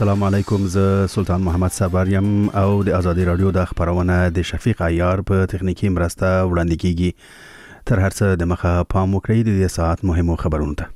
السلام علیکم، زه سلطان محمد صبر یم او د ازادي رادیو د خبرونه د شفیق عیار په تخنیکی مرسته وړاندې کیږي. تر هر څه د مخه پام وکړئ د دې ساعت مهمو خبرونو ته.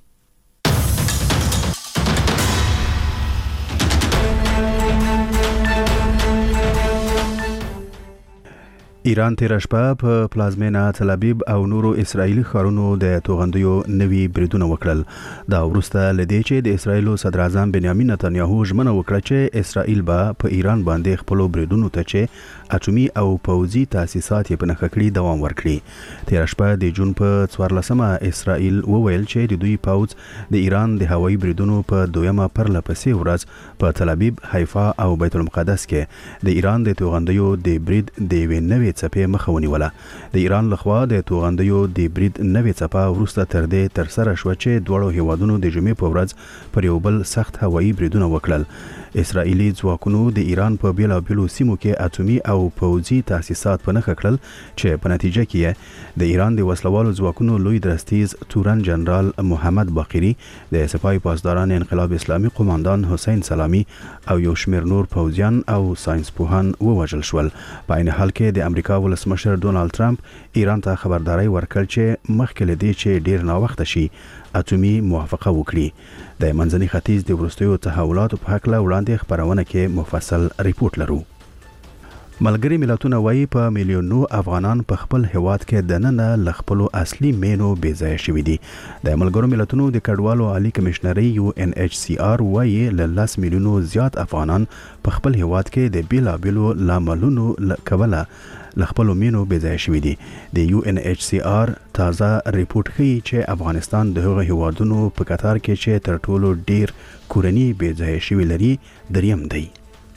ایران تیر شپه په پلازمینه تل ابیب او نورو اسرایلی ښارونو د توغندیو نوي بریدونه وکړل. دا وروسته لدی چې د اسرایل صدر اعظم بنیامین نتانیاهو ژمنه وکړه چې اسرایل به په ایران باندې خپل بریدونو ته چې اټومي او پوځي تاسیسات په نخښه کړي دوام ورکړي. تیر شپه د جون په 14مه اسرایل وویل چې د دوی پوځ د ایران د هوایي بریدونو په دویمه پرلپسې ورځ په تل ابیب، حیفا او بیت المقدس کې د ایران د توغندیو د برید د وینوي څپې مخه ونیوله. د ایران لخوا د توغندیو د برید نوې څپه وروسته تر دې تر سره شو چې دواړو هیوادونو د جمعې په ورځ پر یو بل سخت هوایي بریدونه وکړل. اسرائیلي ځواکونو د ایران په بیلابیلو سیمو کې اټومي او پوځي تاسیسات په نښه کړل چې په نتیجه کې د ایران د وسلوالو ځواکونو لوی درستیز تورن جنرال محمد باقری، د سپاه پاسداران انقلاب اسلامي قوماندان حسین سلامی او یو شمېر نور پوځیان او ساينسپوهان ووژل شول. په عین حال کې د امریکا ولسمشر ډونالد ټرمپ ایران ته خبرداري ورکړ چې مخکې له دې چې ډیر ناوخته شي اټومي موافقه وکړي. د منځني ختیځ د وروستیو تحولاتو په هکله وړاندې خبرونه کې مفصل ریپورت لرو. ملګری ملتونه وایي په میلیونو افغانان په خپل هیواد کې دننه لخپلو اصلي مینو بې ځای شوي دي. د ملګرو ملتونو د کډوالو عالی کمشنري UNHCR وایي له 10 میلیونو زیات افغانان په خپل هیواد کې د بیلابیلو لاملونو کبله لخپلو مینو بې ځای شوي دي. د UNHCR تازه ریپورت ښیي چې افغانستان د هغو هیوادونو په قطار کې چې تر ټولو ډیر کورني بې ځای شوي لري دریم دی.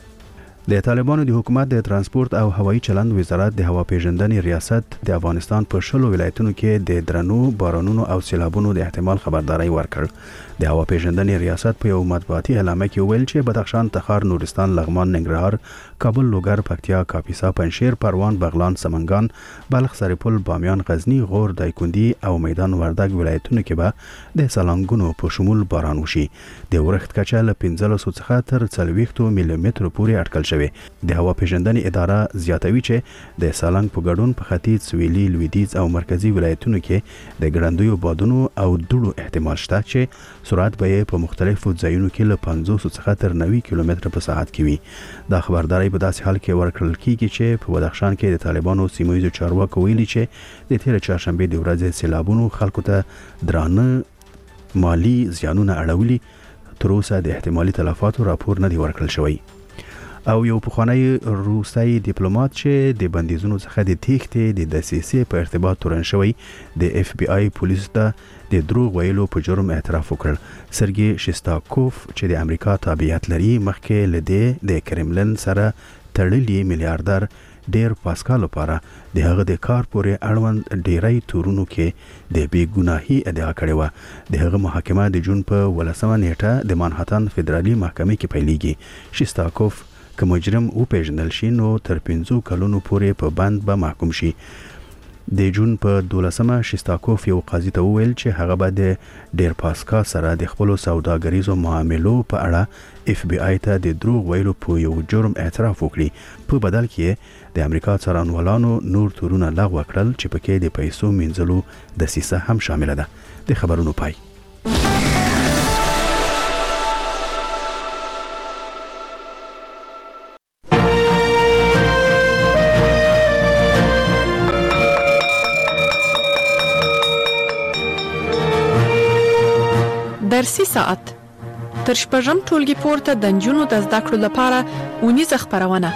د طالبانو د حکومت د ترانسپورت او هوایي چلند وزارت د هوا پیژندنې ریاست د افغانستان په 10 ولایتونو کې د درنو بارانونو او سیلابونو د احتمال خبرداري ورکړ. د هوا پیژندنې ریاست په یو مطبوعاتي اعلامیه کې ویل چې بدخشان، تخار، نورستان، لغمان، ننګرهار، کابل، لوګر، پکتیا، کاپیسا، پنجشیر، پروان، بغلان، سمنګان، بلخ، سرپل، بامیان، غزنی، غور، دایکندي او میدان وردګ ولایتونو کې به د سالنګونو په شمول باران وشي. د ورښت کچه له 15 څخه تر 40 ملي متر پورې اټکل شوی. د هوا پیژندنې اداره زیاتوي چې د سالنګ په ګډون په ختیځ، سویلي، لویدیځ او مرکزی ولایتونو کې د ګړندیو بادونو او دوړو احتمال شته چې سرعت به په مختلفو ځایونو کې له 50 څخه تر 90 کیلومتر په ساعت کې وي. دا خبرداري په داسې حال کې ورکړل کیږي چې په بدخشان کې د طالبانو سیمویزو چارواکو ویلي چې د تیر چهارشنبه د ورځې سیلابونو خلکو ته درانه مالی زیانونه اړولي. تر اوسه د احتمالي تلفاتو راپور نه دی ورکړل شوی. او یو پخوانی روسي ډیپلوماټ چې د بندیزونو څخه د تېښتې د دسیسې په ارتباط تورن شوی د FBI پولیسو ته د دروغ ویلو په جرم اعتراف وکړ. سرګي شستاکوف چې د امریکا تابعیت لري مخکې لدې د کرملن سره تړلي میلیارډر ډیر پاسکال لپاره د هغه د کار پورې اړوند ډیری تورونو کې د بې ګناهي ادعا کړې وه. د هغه محاکمه د جون په 18 نیټه د مانهاتن فدرالي محکمې کې پیلېږي. شستاکوف که مجرم وپیژندل شي نو تر 5 کلونو پورې په بند به محکوم شي. د جون په 12مه شستاکوف یو قاضي ته وویل چې هغه به د ډیر پاسکا سره د خپل سوداګریزو معاملو په اړه FBI ته د دروغ ویلو په یو جرم اعتراف وکړي. په بدل کې د امریکا څارنوالانو نور تورونه لغوه کړل چې پکې د پیسو مینځلو دسیسه هم شامل ده. د خبرونو پای. درسي ساعت تر شپږم ټولګي پورته د نجونو د زده کړو لپاره اونیزه خپرونه.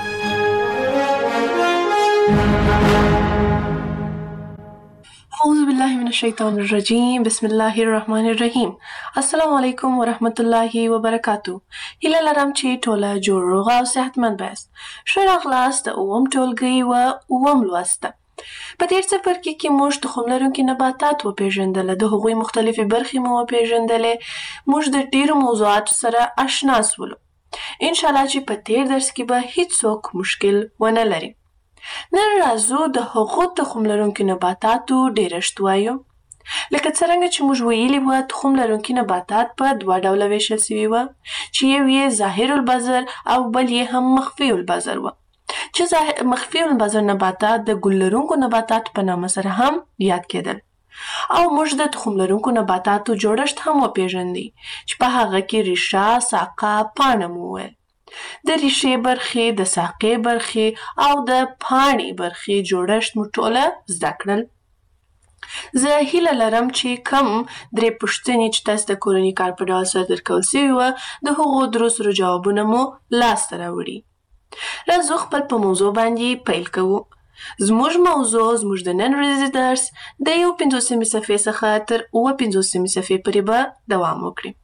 اعوذ بالله من الشیطان الرجیم، بسم الله الرحمن الرحیم. السلام علیکم ورحمت الله وبرکاتو. هیله لرم چې ټوله جوړ روغ او صحتمند یاست. ښه راغلاست د اووم ټولګي و اووم لوست. په تیر څپرکي کې موږ تخم لرونکي نباتات وپېژندل، د هغوی مختلفې برخې مو وپېژندلې. موږ د ډیرو موضوعاتو سره آشنا سولو. انشاءالله چې په تیر درس کې به هیڅوک مشکل ونه لري. نن راځو د هغو تخم لرونکي نباتاتو ډیرښت وایو. لکه څرنګه چې موږ ویلي وو تخم لرونکي نباتات په دوه ډوله ویشل سوي وه چې یو یې ظاهر البذر او بل یې هم مخفي البذر وه چې مخفي البذر نباتات د ګل لرونکو نباتاتو په نامه سره هم یاد کېدل او موږ د تخم لرونکو نباتاتو جوړښت هم وپېژندی چې په هغه کې ریښه، ساقه، پاڼه مو وویل. د ریښې برخې، د ساقې برخې او د پاڼې برخې جوړښت مو ټوله زده کړل. زه هیله لرم چې کم 3 پوښتنې چې تاسو د کورني کار په ډول سره درکول سوي وه د هغو درو سرو جوابونه مو لاسته راوړي. راځو خپل په موضوع باندې پیل کوو. زموږ موضوع زموږ د نن ورځې درس د 51 صفحې څخه تر 59 صفحې پورې به دوام وکړي.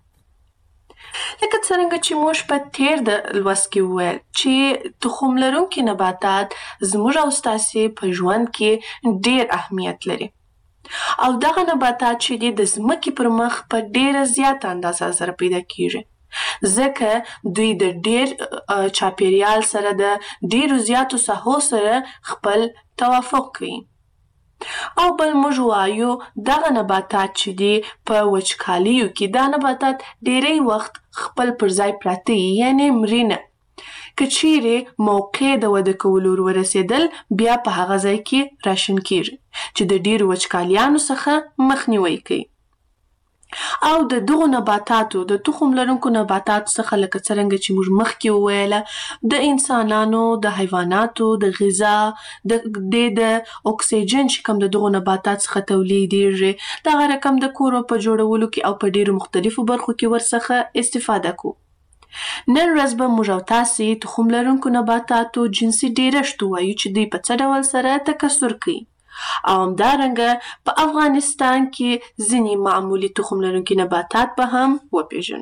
لکه څرنګه چې موږ په تیر د لوست کې وویل چې تخم لرونکي نباتات زموږ او ستاسې په ژوند کې ډېر اهمیت لري او دغه نباتات چې دي د ځمکې پر مخ په ډېره زیاته اندازه سره پیدا کیږي ځکه دوی د ډېر چاپیریال سره د ډېرو زیاتو ساحو سره خپل توافق کوي. او بل موږ وایو دغه نباتات چې دي په وچکالیو کې دا نباتات ډېری وخت خپل پر ځای پراته یعنی مرینه که چیرې موقع د وده کولو ورسېدل بیا په هغه ځای کې راشن کیږي چې د ډېرو وچکالیانو څخه مخنیوی کوي. او د دغو نباتاتو د تخم لرونکو نباتاتو څخه لکه څرنګه چې موږ مخکې وویله د انسانانو د حیواناتو د غذا د اکسیجن چې کوم د دغو نباتات څخه تولیدیږي دغه رقم د کورو په جوړولو کې او په ډېرو مختلفو برخو کې ورڅخه استفاده کوو. نن ورځ به موږ او تاسې تخم لرونکو نباتاتو جنسي ډېرښت ووایو چې دوی په څه ډول سره تکثر کوي او همدارنګه په افغانستان کې ځینې معمولي تخم لرونکي نباتات به هم وپېژنو.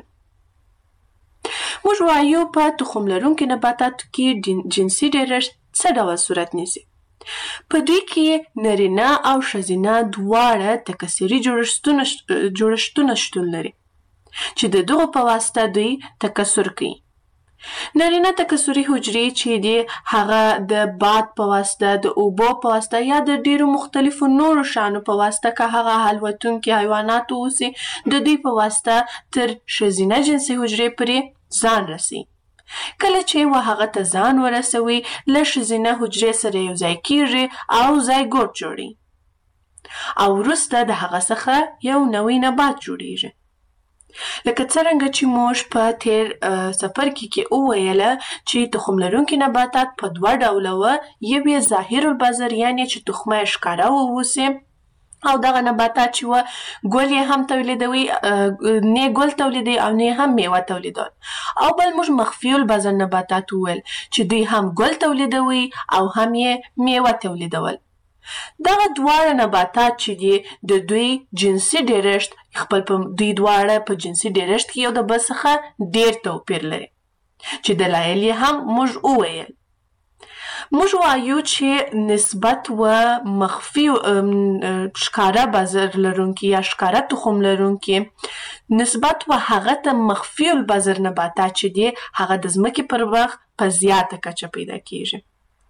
موږ وایو په تخم لرونکي نباتاتو کې جنسي ډېرښت څه ډول صورت نیسي. په دوی کې نرینه او ښځینه دواړه تکثري جوړښتونه شتون لري چې د دغو په واسطه دوی تکثر کوي. نارینه تکثري حجرې چې دي هغه د باد په واسطه، د اوبو په واسطه یا د ډیرو مختلفو نورو شیانو په واسطه که هغه الوتونکي حیوانات اوسي د دوی په واسطه تر ښځینه جنسي حجرې پورې ځان رسي. کله چې هغه ته ځان ورسوي له ښځینه حجرې سره یو ځای کیږي او زایګوټ جوړي او وروسته د هغه څخه یو نوی نبات جوړیږي. لکه څرنګه چې موږ په تیر څپرکي کې وویله چې تخم لرونکي نباتات په 2 ډوله وه. یو یې ظاهر البذر یعنې چې تخمه یې ښکاره واوسي او دغه نباتات چې وه ګل یې هم تولیدوي، نه ګل تولیدوي او نه هم میوه تولیدول. او بل موږ مخفي البذر نباتات وویل چې دوی هم ګل تولیدوي او هم یې میوه تولیدول. دغه دواړه نباتات چې دي د دوی جنسي ډېرښت خپل په دوی دواړه په جنسي ډېرښت کې یو د بل څخه ډېر توپیر لري چې دلایل یې هم موږ وویل. موږ وایو چې نسبت و مخفي ښکاره بذر لرونکي یا ښکاره تخم لرونکي نسبت و هغه ته مخفي البذر نباتات چې دي هغه د ځمکې پر مخ په زیاته کچه پیدا کیږي.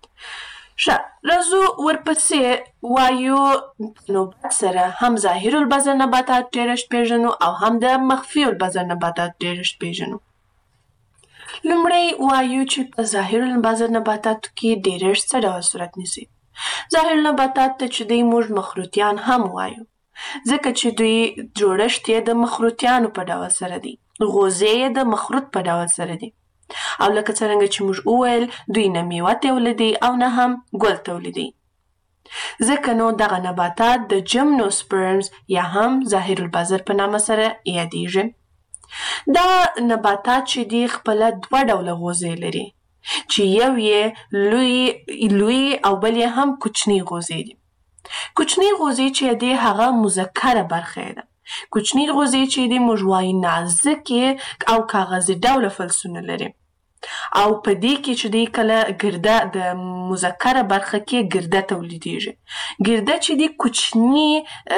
راځو ورپسې وایو نوبت سره هم ظاهر البذر نباتات ډېرښت پېژنو او هم د مخفي البذر نباتات ډېرښت پېژنو. لومړی وایو چې په ظاهر البذر نباتاتو کې ډېرښت څه ډول صورت نیسي. ظاهر نباتات ته چې دوی موږ مخروطیان هم وایو ځکه چې دوی جوړښت یې د مخروطیانو په ډول سره دی، غوزې یې د مخروط په ډول سره دی او لکه څرنګه چې موږ وویل دوی نه میوه تولیدوي او نه هم ګل تولیدوي. ځکه نو دغه نباتات د جمنوسپرمز یا هم ظاهر البذر په نامه سره یادیږي. دا نباتات چې دي خپله 2 ډوله غوزې لري چې یو یې لوی او بل یې هم کوچني غوزې دي. کوچني غوزې چې دي هغه مذکره برخه ده. کوچني غوزې چې دي موږ وایو نازکې او کاغذي ډوله فلزونه لري او په دې کې چې دی کله ګرده د مذکره برخه کې ګرده تولیدیږي. ګرده چې دی کوچني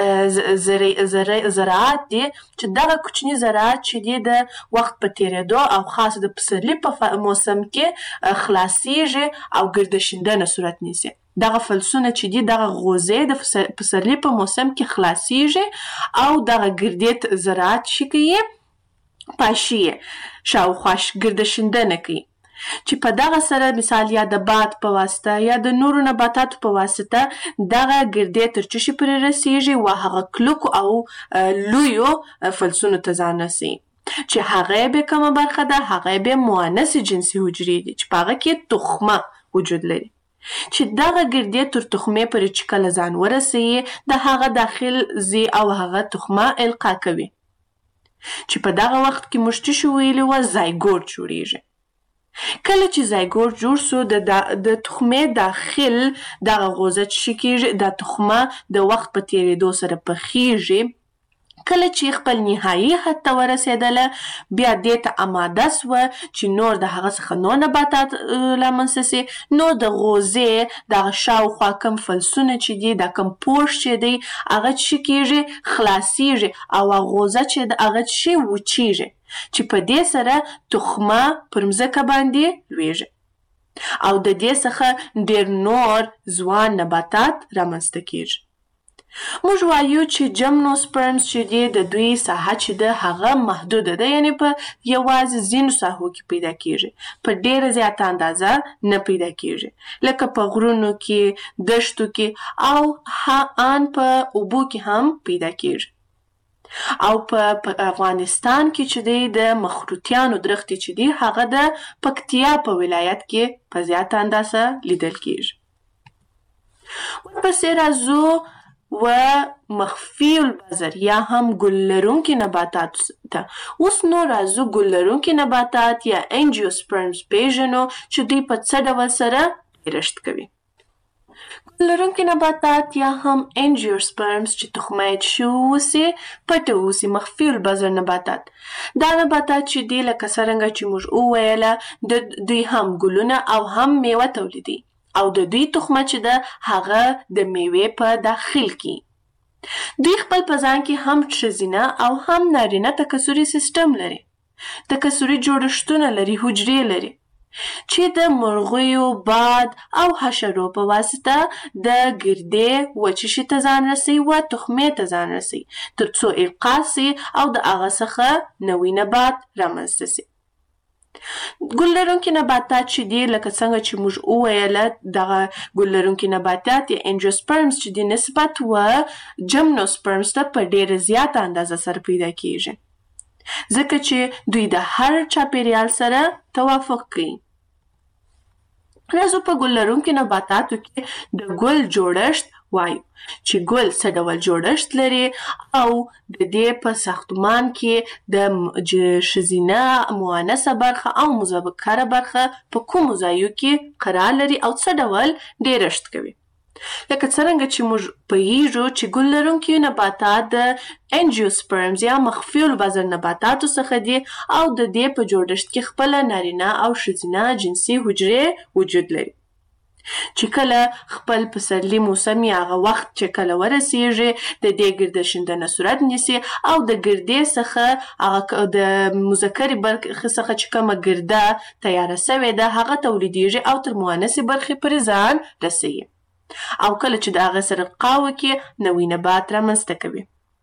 ذرات دي چې دغه کوچني ذرات چې دی د وخت په تیریدو او خاص د پسرلي په موسم کې خلاصیږي او ګرده شیندنه صورت نیسي. دغه فلسونه چې دي دغه غوزې د پسرلي په موسم کې خلاصیږي او دغه ګردې زراعت شي کوي پاشي شاوخوا ګرده شیندنه کوي چې په دغه سره مثال یا د باد په واسطه یا د نورو نباتاتو په واسطه دغه ګردې تر چشي پورې رسیږي و هغه کلکو او لویو فلسونو ته ځان رسوي چې هغه به کومه برخه ده هغه به مؤنث جنسي حجرې دي چې په هغه کې تخمه وجود لري چې دغه ګردې تر تخمې پورې چې کله ځان ورسوي د هغه داخل ځي او هغه تخمه القا کوي چې په دغه وخت کې موږ څه ویلي وو زایګوټ جوړیږي کله چې زایګوټ جوړ سو د تخمې داخل دغه غوزه چې کېږي د تخمه د وخت په تیریدو سره پخیږي کله چې خپل نهایي حد ته ورسېدله بیا دې ته آماده سوه چې نور د هغه څخه نور نباتات رامنځته سي نو د غوزې دغه شاوخوا کم فلسونه چې دي دا کم پوښ چې دی هغه چې کېږي خلاصیږي او غوزه چې هغه چې وچیږي چې په دې سره تخمه پر مځکه باندې لویږي او د دې څخه ډېر نور ځوان نباتات رامنځته کېږي موږ وایو چې جمنوسپرمز چې دي د دوی ساحه چې ده هغه محدوده ده یعنی په یوازې ځینو ساحو کې پیدا کېږي په ډېره زیاته اندازه نه پیدا کېږي لکه په غرونو کې دشتو کې او ان په اوبو کې هم پیدا کېږي او په افغانستان کې چې دی د مخروطیانو درختې چې دی هغه د پکتیا په ولایت کې په زیاته اندازه لیدل کېږي ورپسې راځو و مخفي البذر یا هم ګل لرونکي نباتات ته اوس نو راځو ګل لرونکي نباتات یا انجیوسپرمز پیژنو چې دوی په څه ډول سره پیدایښت کوي ګل لرونکي نباتات یا هم انجیوسپرمز چې تخمه یې اوسي پټه اوسي مخفي البذر نباتات دا نباتات چې دي لکه څرنګه چې موږ وویله دوی هم ګلونه او هم میوه تولیدي او د دوی تخمه چې ده هغه د میوې په داخل کې دوی خپل په ځان کې هم ښځینه او هم نارینه تکثري سیستم لري تکثري جوړښتونه لري حجرې لري چې د مرغیو باد او حشرو په واسطه د ګردې وچشي ته ځان رسوي و تخمې ته ځان رسوي تر څو القا سي او د هغه څخه نوی نبات رامنځته سي ګل لرونکي نباتات چې دي لکه څنګه چې موږ وویله دغه ګل لرونکي نباتات یا انجیوسپرمز چې دي نسبت و جمنوسپرمز ته په ډېره زیاته اندازه سره پیدا کېږي ځکه چې دوی د هر چاپیریال سره توافق کوي راځو په ګل لرونکي نباتاتو کې د ګل جوړښت وایو چې ګل څه ډول جوړښت لري او د دې په ساختمان کې د ښځینه مؤنثه برخه او مذکره برخه په کومو ځایو کې قرار لري او څه ډول ډیرښت کوي لکه څرنګه چې موږ پوهیږو چې ګل لرونکي نباتات د انجیوسپرمز یا مخفي البذر نباتاتو څخه دي او د دې په جوړښت کې خپله نارینه او ښځینه جنسي حجرې وجود لري چې کله خپل پسرلي موسمي هغه وخت چې کله ورسیږي د دې ګرده شیندنه صورت نیسي او د ګردې څخه د مذکرې برخې څخه چې کومه ګرده تیاره سوې ده هغه تولیدیږي او تر مؤنثې برخې پورې ځان رسوي او کله چې د هغه سره القا وکړي نوی نبات رامنځته کوي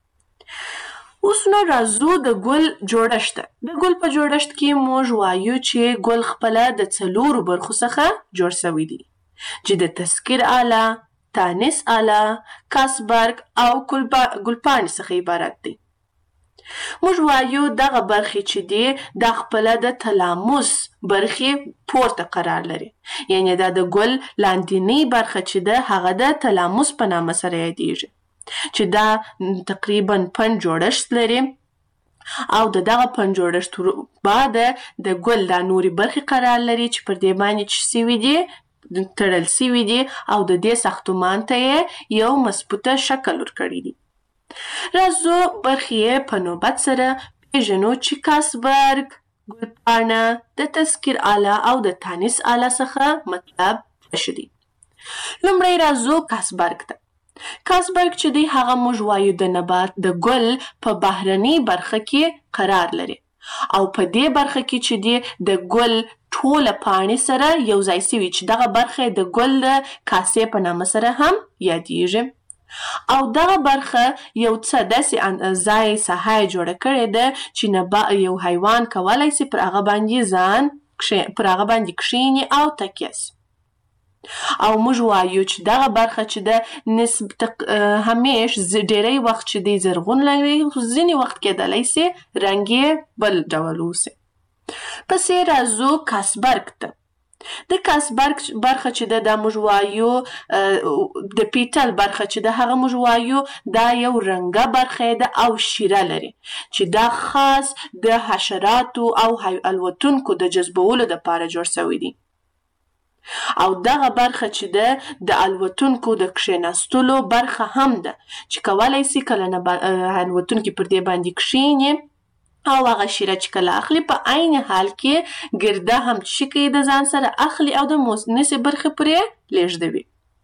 اوس نو راځو د ګل جوړښت ته د ګل په جوړښت کې موږ وایو چې ګل خپله د څلورو برخو څخه جوړ سوی دی چې د تسکیر آله تانیس آله کاسبرګ او ګلپاڼې څخه عبارت دی موږ وایو دغه برخې چې دي دا خپله د تلاموس برخې پورته قرار لري یعنی دا د ګل لاندینۍ برخه چې ده هغه د تلاموس په نامه سره یادیږي چې دا تقریبا 5 جوړښت لري او دغه 5 جوړښت بعد د ګل دا نوري برخې قرار لري چې پر دې باندې چې سوي دي تړل سوي دي او د دې ساختمان ته یو مثبته شکل ورکړی دی راځو برخې په نوبت سره پیژنو چې کاسبرګ ګلپاڼه د تسکیر آله او د تانیس آله څخه مطلب څه دي لومړی راځو کاسبرګ ته کاسبرګ چې دی هغه موږ وایو د نبات د ګل په بهرنۍ برخه کې قرار لري او په دې برخه کې چې دی د ګل ټوله پاڼې سره یو ځای سوي چې دغه برخه د ګل د کاسې په نامه سره هم یادیږي او دغه برخه یو څه داسې ځای ساحه جوړه کړې ده چې یو حیوان کولی سي پر هغه باندې کښیني او تکیه سي او موږ وایو چې دغه برخه چې ده همیش ډیری وخت چې دی زرغون لري ځینې وخت کېدلی سي رنګ یې بل ډول اوسي. پسې راځو کاسبرګ ته. د کاسبرګ برخه چې ده دا موږ وایو د پیټل برخه چې ده هغه موږ وایو دا یو رنګه برخه ده او شیره لري چې دا خاص د حشراتو او الوتونکو د جذبولو دپاره جوړ سوی دی او دغه برخه چې ده د الوتونکو د کښېناستلو برخه هم ده چې کولی سي کله الوتونکي پر دې باندې کښېني او هغه شیره چې کله اخلي په عین حال کې ګرده هم چې کوي د ځان سره اخلي او د نسې برخې پرې لیږدوي.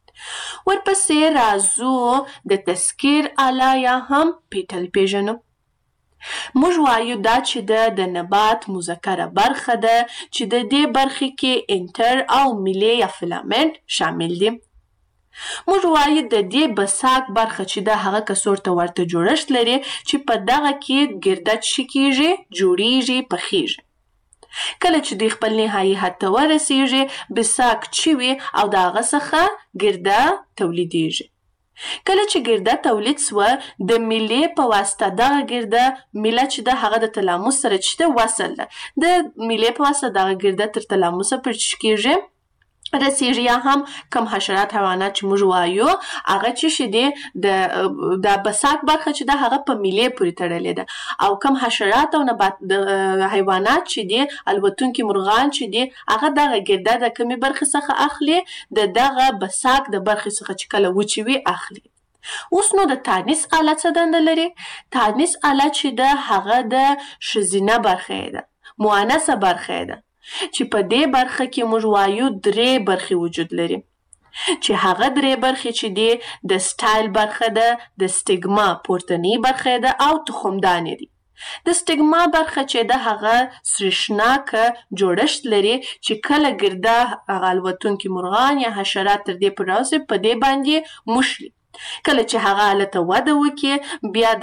ورپسې راځو د تذکیر آله یا هم پیټل پیژنو. موږ وایو دا چې د نبات مذکره برخه ده چې د دې برخې کې انټر او میلې یا فیلامنټ شامل دي. موږ وایو د دې بساک برخه چې ده هغه کڅوړ ته ورته جوړښت لري چې په دغه کې ګرده څه کیږي جوړیږي پخیږي. کله چې دوی خپل نهایي حد ته ورسیږي بساک چوي او د هغه څخه ګرده تولیدیږي. کله چې ګرده تولید سوه د میلې په واسطه دغه ګرده میله چې ده هغه د تلاموس سره چې ده وصل ده د میلې په واسطه دغه ګرده تر تلاموسه پورې چې کیږي رسیږي یا هم کم حشرات حیوانات چې موږ وایو هغه چې شي دی د بساک برخه چې ده هغه په میلې پورې تړلې ده او کم حشرات او نبات حیوانات چې دي الوتونکي مرغان چې دي هغه دغه ګرده د کمې برخې څخه اخلي د دغه بساک د برخې څخه چې کله وچوي اخلي. اوس نو د تانیث آله څه دنده لري؟ تانیث آله چې ده هغه د ښځینه برخه ده مؤنثه برخه ده چې په دې برخه کې موږ وایو درې برخې وجود لري چې هغه درې برخې چې دي د سټایل برخه ده د سټیګما پورتنۍ برخه ده او تخمدانې دي. د سټیګما برخه چې ده هغه سریښناکه جوړښت لري چې کله ګرده هغه الوتونکي مرغان یا حشرات تر دې پورې راسي په دې باندې موښلي. کله چې هغه هلته وده وکړي بیا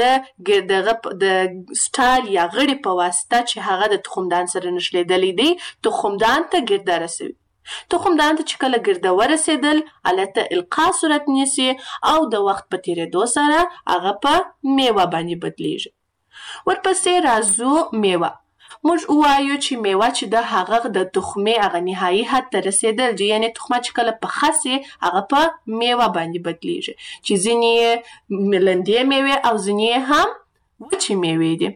د سټایل یا غړي په واسطه چې هغه د تخمدان سره نښلېدلی دی تخمدان ته ګرده رسوي. تخمدان ته چې کله ګرده ورسېدل هلته القا صورت نیسي او د وخت په تېرېدو سره هغه په میوه باندې بدلیږي. ورپسې راځو میوه. موږ وایو چې میوه چې ده هغه د تخمې هغه نهایي حد ته رسېدل دي یعنې تخمه چې کله پخه سي هغه په میوه باندې بدلیږي چې ځینې یې لندې میوې او ځینې یې هم وچې میوې دي.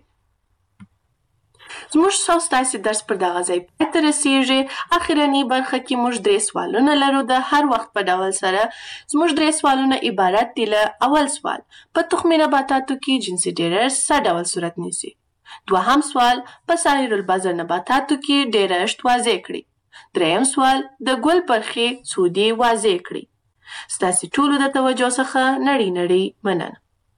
زموږ ستاسې درس پر دغه ځای پای ته رسېږي. اخرنۍ برخه کې موږ 3 سوالونه لرو د هر وخت په ډول سره. زموږ 3 سوالونه عبارت دي له اول سوال په تخمي نباتاتو کې جنسي ډېرښت څه ډول صورت نیسي؟ دوهم سوال په سایر البذر نباتاتو کې ډېرښت واضح کړئ. دریم سوال د ګل برخې څو دي واضح کړئ. ستاسې ټولو د توجه څخه نړۍ مننه.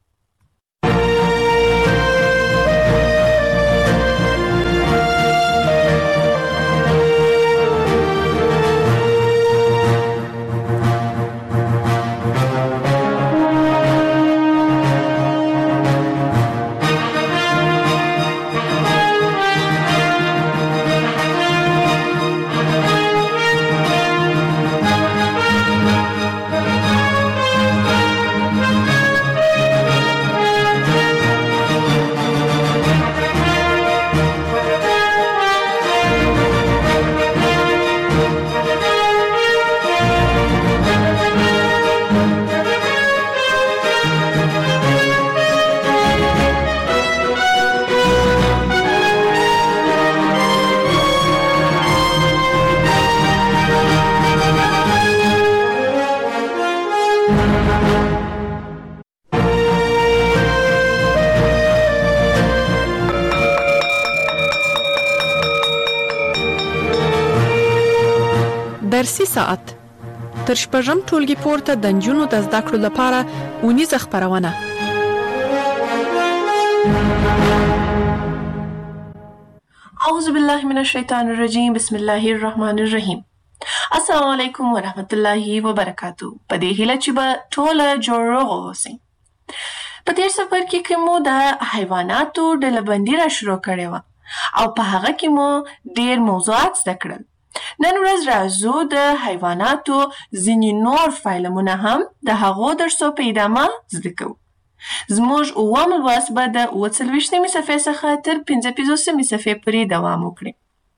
درسي ساعت تر شپږم ټولګي پورته د نجونو د زده کړو لپاره اونیزه خپرونه. اعوذ بالله من الشیطان الرجیم بسم الله الرحمن الرحیم. السلام علیکم ورحمت الله وبرکاتو. په دې هیله چې به ټوله جوړ روغ اوسئ. په تېر څپرکي کې مو د حیواناتو ډلهبندي را شروع کړې وه او په هغه کې مو ډېر موضوعات زده کړل. نن ورځ راځو د حیواناتو ځینې نور فایلمونه هم د هغو درسو په ادامه زده کوو. زموږ اووم لوست به د 40 صفحې څخه تر 50 صفحې پورې دوام وکړي.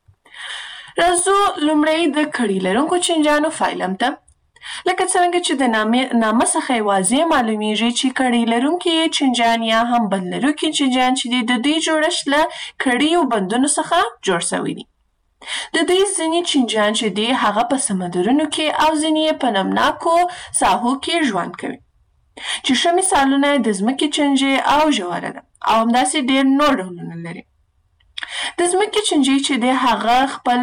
راځو لومړی د کړي لرونکو چینجیانو فایلم ته. لکه څرنګه چې د نامه څخه یې واضح معلومیږي چې کړي لرونکي چینجیان یا هم بند لرونکي چینجیان چې دي د دوی جوړښت له کړیو بندونو څخه جوړ شوي دي. د دوی ځینې چینجیان چې دي هغه په سمندرونو کې او ځینې یې په نمناکو ساحو کې ژوند کوي. چې ښه مثالونه د ځمکې چینجي او ژوره ده او همداسې ډېر نور ډولونه لري. د ځمکې چینجي چې دی هغه خپل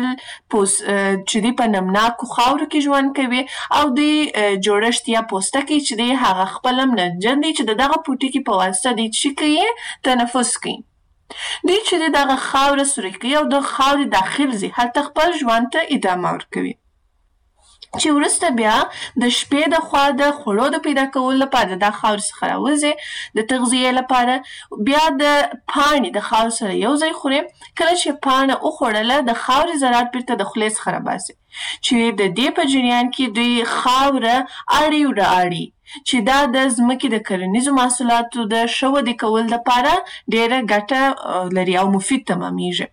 چې دی په نمناکو خاورو کې ژوند کوي او د جوړښت یا پوستکی چې دی هغه خپل منجن دی چې دغه پوټکي په واسطه دی چې کوي تنفس کوي. دوی چې دی دغه خاوره سوري کوي او د خاورې داخل ځي هلته خپل ژوند ته ادامه ورکوي. چې وروسته بیا د شپې د خوا د خوړو د پیدا کولو لپاره د خاورې څخه راوځي د تغذیې لپاره بیا د پاڼې د خاورې سره یو ځای خوري. کله چې پاڼه وخوړله د خاورې ذرات بیرته د خولې څخه راباسي چې د دې په جریان کې دوی خاوره اړي وراړي چې دا د ځمکې د کرنیزو محصولاتو د ښه ودې کولو لپاره ډېره ګټه لري او مفید تمامیږي.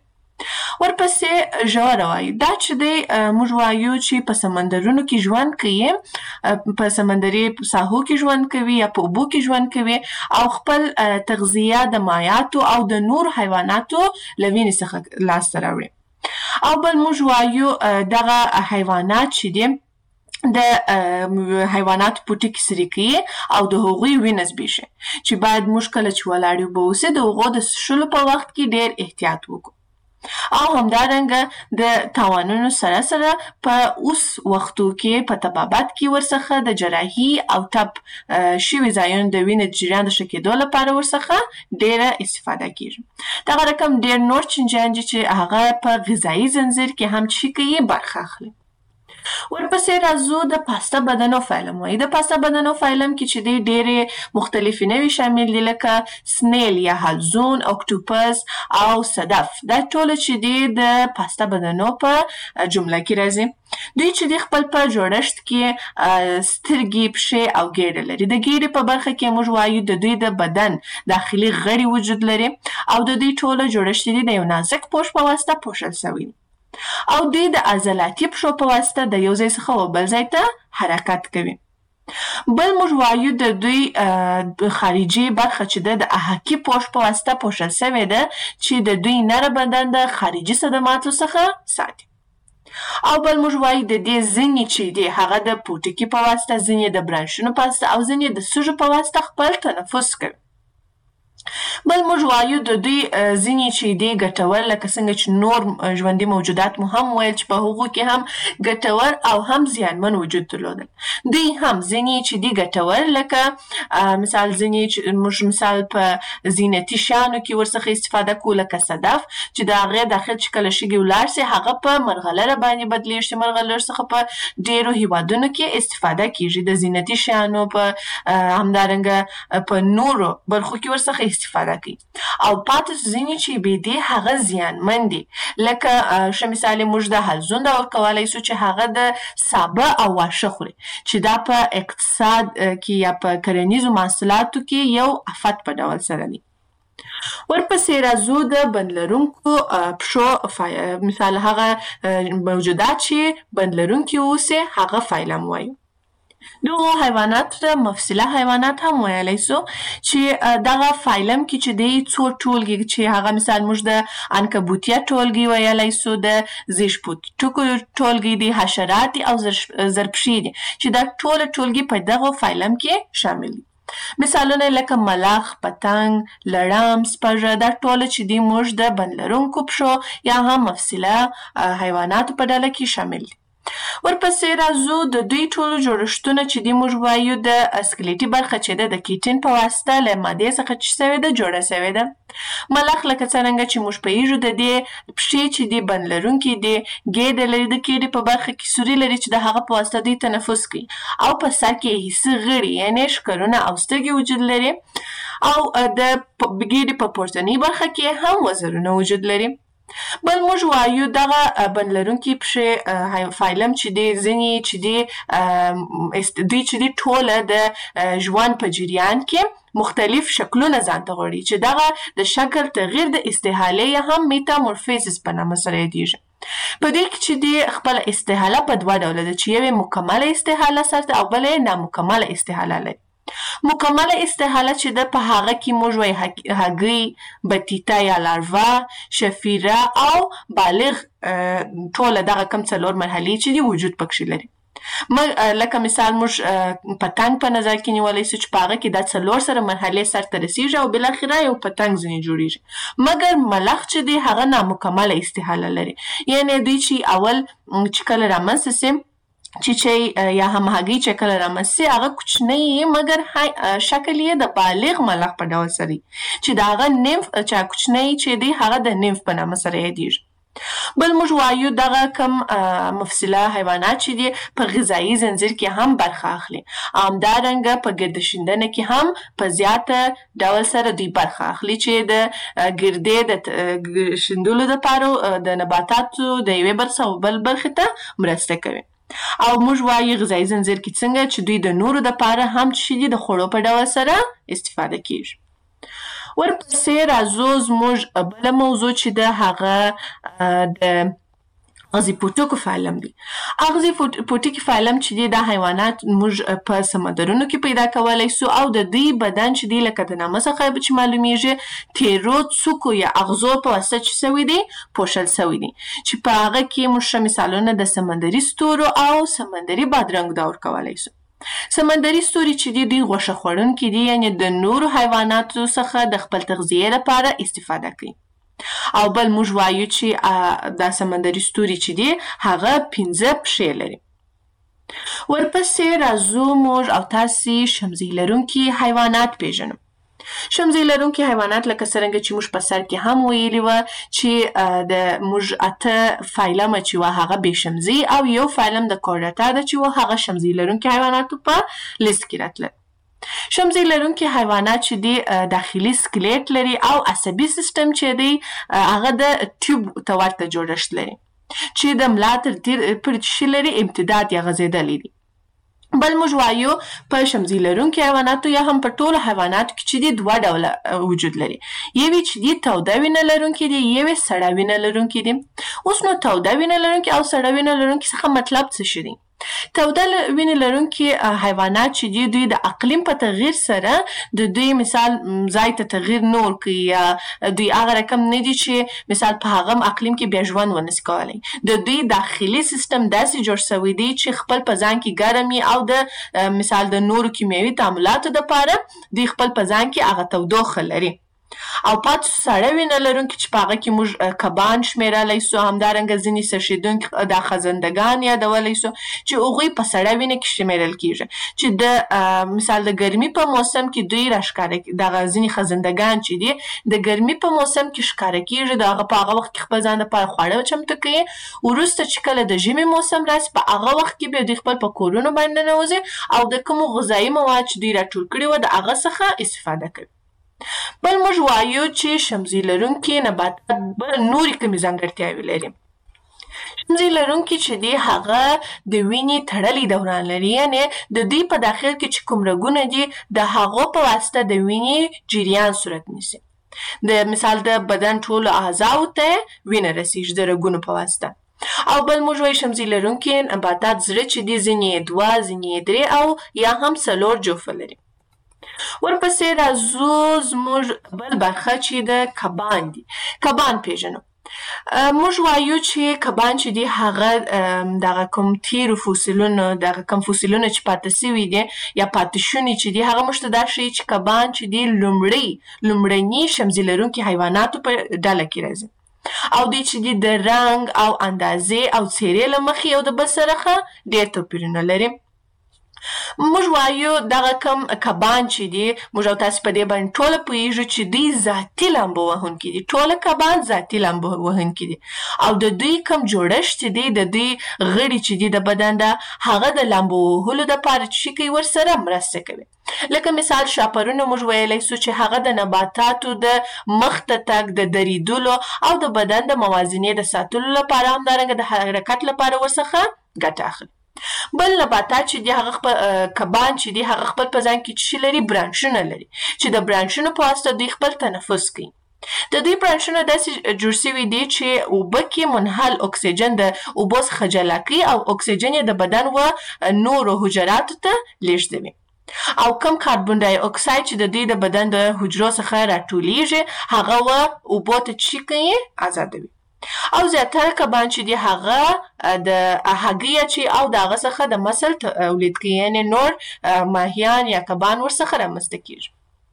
ورپسې ژوره وایي. دا چې دی موږ وایو چې په سمندرونو کې ژوند کوي، په سمندري ساحو کې ژوند کوي یا په اوبو کې ژوند کوي او خپل تغذیه د مایعاتو او د نور حیواناتو له وینې څخه لاسته راوړي. او بل موږ وایو دغه حیوانات چې دي د حیواناتو پوټکي سري کوي او د هغوی وینه زبېښي چې باید موږ کله چې ولاړ یو به اوسې د هغو د څښلو په وخت کې ډېر احتیاط وکړو. او همدارنګه د تاوانونو سره سره په اوس وختو کې په طبابت کې ورڅخه د جراحي او ټپ شوي ځایونو د وینې د جریان د ښه کېدو لپاره ورڅخه ډېره استفاده کېږي. دغه رقم ډېر نور چینجیان دي چې هغه په غذایي ځنځیر کې هم چې کوي برخه اخلي. ورپسې راځو د پاسته بدنو فایلم وایي. د پاسته بدنو فایلم کې چې دی ډېرې مختلفې نوې شامل دي لکه سنیل یا حلزون، اکټوپس او صدف. دا ټوله چې دی د پاسته بدنو په جمله کې راځي. دوی چې دی خپل په جوړښت کې سترګې، پښې او ګېډه لري. د ګېډې په برخه کې موږ وایو د دوی د بدن داخلي غړي وجود لري او د دوی ټوله جوړښت دی د یو نازک پوښ په واسطه پوښل شوی او دوی د عضلاتي پښو په واسطه د یو ځای څخه بل ځای ته حرکت کوي. بل موږ وایو د دوی خارجي برخه چې د احاکي پوښ په واسطه پوښل شوې ده چې د دوی نره بدن د خارجي صدماتو څخه ساتي. او بل موږ وایو د دې ځینې چې دی هغه د پوټکي په واسطه، ځینې د برانشونو په واسطه او ځینې د سږو په واسطه خپل تنفس کوي. بل موږ وایو د دوی ځینې چې دی ګټور لکه څنګه چې نور ژوندي موجودات مو هم ویل چې په هغو کې هم ګټور او هم زیانمن وجود درلودل. دوی هم ځینې چې دی ګټور لکه مثال ځینې چې موږ مثال په زینتي شیانو کې ورڅخه استفاده کوو لکه صدف چې د هغې داخل چې کله شګې ولاړ سي هغه په مرغلره باندې بدلیږي. مرغلره څخه په ډېرو هیوادونو کې استفاده کیږي. د زینتي شیانو په همدارنګه په نورو برخو کې ورڅخه استفاده کوي. او پاتې ځینې چې بې دې هغه زیانمن دي لکه ښه مثال موږ د حلزون ډول کولی شو چې هغه د سابه او واښه خوري چې دا په اقتصاد کې یا په کرنیزو محصولاتو کې یو افت په ډول سره دي. ورپسې راځو د بند لرونکو پښو مثال هغه موجودات چې بند لرونکي اوسي هغه فایلم وایو. دغه حیوانات ته مفصله حیوانات هم ویلی سو چې دغه فایلم کې چې دی څو ټولګي چې هغه مثال موږ د عنکبوتیه ټولګي ویلی سو، د زیږپوټکو ټولګي دي، حشرات او زرپښې دي چې دا ټوله ټولګي په دغه فایلم کې شامل دي. مثالونه لکه ملخ، پتنګ، لړم، سپږه دا ټوله چې دی موږ د بند لرونکو پښو یا هم مفصله حیواناتو په ډله کې شامل دي. ورپسې راځو د دوی ټولو جوړښتونه چې دی موږ وایو د اسکلیټي برخه چې ده د کیټین په واسطه له مادې څخه چې سوې ده جوړه سوې ده. ملخ لکه څرنګه چې موږ پوهیږو د دې پښې چې دی بند لرونکي دي، ګېډه لري، د ګېډې په برخه کې سوري لري چې د هغه په واسطه دوی تنفس کوي، او په سر کې حسي غړي یعنې ښکرونه او سترګې وجود لري، او د ګېډې په پورتنۍ برخه کې هم وزرونه وجود لري. بل موږ وایو دغه بند لرونکي پښې فایلم چې دی ځینې چې دی دوی چې دی ټوله د ژوند په جریان کې مختلف شکلونه ځان ته غواړي چې دغه د شکل تغییر د استحالې یا هم میتامورفیزس په نامه سره یادیږي. په دې کې چې دی خپله استحاله په دوه ډوله ده چې یوې مکمله استحاله سره او بله یې نامکمله استحاله لري. مکمله استحاله چې ده په هغه کې موږ وایي هګۍ، بطیطه یا لاروا، شفیره او بالغ ټوله دغه کم څلور مرحلې چې دي وجود پکښې لري. لکه مثال موږ پتنګ په نظر کې نیولی سو چې په هغه کې دا څلور سره مرحلې سرته رسیږي او بالاخره یو پتنګ ځینې جوړیږي. مګر ملخ چې دی هغه نامکمله استحاله لري، یعنې دوی چې اول چې کله رامنځته سي چې یا هم هګۍ چې کله رامنځته سي هغه کوچنی یې مګر شکل یې د بالغ ملخ په ډول سره چې د هغه نیمف چې کوچنی چې دی هغه د نیمف په نامه سره یادیږي. بل موږ وایو دغه کم مفصله حیوانات چې دي په غذایي زنځیر کې هم برخه اخلي، همدارنګه په ګرده شیندنه کې هم په زیاته ډول سره دوی برخه اخلي چې د ګردې د شیندلو دپاره د نباتاتو د یوې برخې او بل برخې ته مرسته کوي. او موږ وایو غذایي زنځیر کې څنګه چې دوی د نورو دپاره هم چې دي د خوړو په ډول سره استفاده کیږي. ورپسې راځو زموږ بله موضوع چې ده هغه د اغزي پوټکو فایلم دی. اغزي پوټکي فایلم چې دی دا حیوانات موږ په سمندرونو کې پیدا کولی سو او د دوی بدن چې دی لکه د نامه څخه چې معلومیږي تیرو څوکو یا اغزو په واسطه چې سوي دی پوښل سوي دی چې په هغه کې موږ ښه مثالونه د سمندري ستورو او سمندري بادرنګ دا ورکولی سو. سمندري ستوري چې دی دوی غوښه خوړونکي دي، یعنې د نورو حیواناتو څخه د خپل تغذیې لپاره استفاده کوي. او بل موږ وایو چې دا سمندري ستوري چې دی هغه 15 پښې لري. ورپسې راځو موږ او تاسې شمزۍ لرونکي حیوانات پیژنو. شمزۍ لرونکي حیوانات لکه څرنګه چې موږ په سر کې هم ویلي وه چې د موږ 8 فایلمه چې وه هغه بې شمزۍ او یو فایلم د کورډاتا ده چې وه هغه شمزۍ لرونکي حیواناتو په لیست کې راتله. شمزۍ لرونکي حیوانات چې دی داخلي سکلیټ لري او عصبي سیستم چې دی هغه د ټیوب ته ورته جوړښت لري چې د ملا تر تیر پورې چې لري امتداد یا غځېدلی دی. بل موږ وایو په شمزۍ لرونکي حیواناتو یا هم په ټولو حیواناتو کې چې دی دوه ډوله وجود لري، یوې چې دی توده وینه لرونکي دي، یوې سړه وینه لرونکي دي. اوس نو توده وینه لرونکي او سړه وینه لرونکي څخه مطلب څه شي دی؟ توده وینې لرونکي حیوانات چې دي دوی د اقلیم په تغییر سره د دوی مثال ځای ته تغییر نه ورکوي یا دوی هغه رقم نه دي چې مثال په هغه اقلیم کې بیا ژوند ونسي کولی. د دوی داخلي سیستم داسې جوړ سوی دی چې خپل په ځان کې ګرم وي او د مثال د نورو کیمیاوي تعاملاتو دپاره دوی خپل په ځان کې هغه تودوخه لري. او پاتې سړه وینه لرونکي چې په هغه کې موږ کبان شمیرلی سو، همدارنګه ځینې څښېدونکي دا خزندګان یادولی سو چې هغوی په سړه وینه کې شمیرل کیږي چې د مثال د ګرمي په موسم کې دوی راښکاره دغه ځینې خزندګان چې دي د ګرمي په موسم کې ښکاره کیږي، د هغه په هغه وخت کې خپل ځان دپاره خواړه چمتو کوي. وروسته چې کله د ژمي موسم راسي په هغه وخت کې بیا دوی خپل په کورونو باندې ننوځي او د کومو غذایي مواد چې دوی راټول کړي وه د هغه څخه استفاده کوي. بل موږ وایو چې شمزۍ لرونکي نباتات نورې کومې ځانګړتیاوې لري. شمزۍ لرونکي چې دی هغه د وینې تړلی دوران لري، یعنې د دوی په داخل کې چې کوم رګونه دي د هغو په واسطه د وینې جریان صورت نیسي. د مثال د بدن ټولو اعضاو ته وینه رسیږي د رګونو په واسطه. او بل موږ وایو شمزۍ لرونکي نباتات زړه چې دی ځینې 2 ځینې 3 او یا هم 4 جوفه لري. ورپسې راځو زموږ بل برخه چې د کبان دي. کبان پیژنو. موږ وایو چې کبان چې دي هغه دغه کوم تیرو فوسیلونو دغه کوم فوسیلونه چې پاتې سوي دي یا پاتې شوني چې دي هغه موږ ته دا ښیي چې کبان چې دي لومړني شمزۍ لرونکي حیواناتو په ډله کې راځي. او دوی چې دي د رنګ او اندازې او څیرې له مخې یو د بل سره ډېر توپیرونه لري. موږ وایو دغه کم کبان چې دي، موږ او تاسو په دې باندې ټوله پوهیږو چې دوی ذاتي لامبو وهونکي دي. ټوله کبان ذاتي لامبو وهونکي دي او د دوی کم جوړښت چې دی، د دوی غړي چې دي د بدن ده، هغه د لامبو وهلو دپاره چې کوي ورسره مرسته کوي. لکه مثال شاپرونه موږ ویلی سو چې هغه د نباتاتو د مخته تګ، د دریدلو او د بدن د موازنې د ساتلو لپاره، همدارنګه د حرکت لپاره ورڅخه ګټه اخلي. بل نباتات چې دي هغه خپل کبان چې دي هغه خپل په ځان کې څه لري؟ برانشونه لري چې د برانشونو په واسطه دوی خپل تنفس کوي. د دوی برانشونه داسې جوړ شوي دي چې اوبه کې منحل اکسیجن د اوبو څخه جلا کوي او اکسیجن یې د بدن و نورو حجراتو ته لیږدوي. او کم کاربن ډای اکساید چې د دوی د بدن د حجرو څخه راټولیږي هغه و اوبو ته څه کوي؟ آزادوي. او زیاتره کبان چې دي هغه د هګۍ چې او د هغه څخه د مسل تولید کوي، یعنې نور ماهیان یا کبان ورڅخه رامنځته کیږي.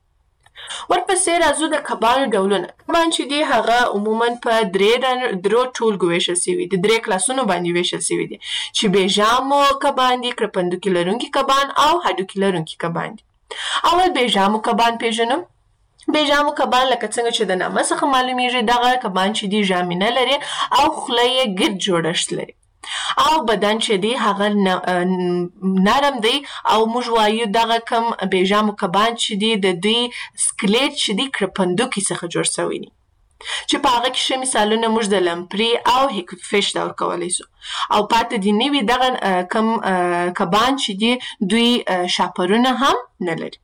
ورپسې راځو د کبانو ډولونه. کبان چې دي هغه عموما په درو ټولګو ویشل سوي دي، 3 کلاسونو باندې ویشل سوي دي چې بیژامو کبان دي، کرپندوکي لرونکي کبان او هډوکي لرونکي کبان دي. اول بیژامو کبان پیژنم. بیژامو کبان لکه څنګه چې د نامه څخه معلومیږي، دغه کبان چې دي ژامینه لري او خوله یې ګرد جوړښت لري او بدن چې دی هغه نرم دی او موږ وایو دغه کم بیژامو کبان چې دي د دوی سکلیټ چې دی کرپندوکي څخه جوړ شوی دي، چې په هغه کې ښه مثالونه موږ د لمپري او هیکفش ډول کولی سو. او پاتې دي نوي دغه کم کبان چې دي دوی شاپرونه هم نه لري.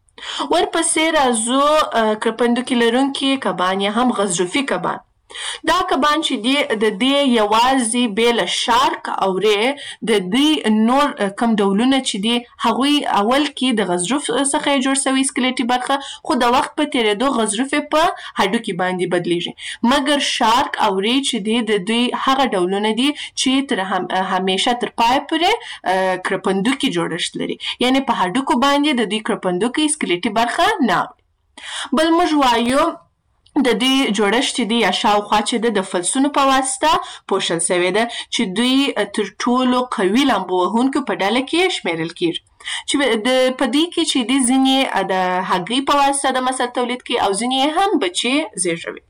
ورپسې راځو کرپندوکي لرونکي کبان یا هم غضروفي کبان. دا کبان چې دي د دې یوازې بې له شارک او ری د دوی نور کم ډولونه چې دي هغوی اول کې د غضروف څخه جوړ شوي سکلیټي برخه، خو د وخت په تېرېدو غضروف په هډوکي باندې بدلیږي. مګر شارک او ری چې دي د دوی هغه ډولونه دي چې تر همیشه تر پای پورې کرپندوکي جوړښت لري، یعنې په هډوکو باندې د دوی کرپندوکي سکلیټي برخه نه وي. بل موږ وایو د دوی جوړښت چې دی یا شاوخوا چې ده د فلسونو په واسطه پوښل شوی ده چې دوی تر ټولو قوي لامبو وهونکو په ډله کې شمیرل کیږي، چې په دوی کې چې دی ځینې د هګۍ په واسطه د مسل تولید کوي او ځینې هم بچې زیږوي.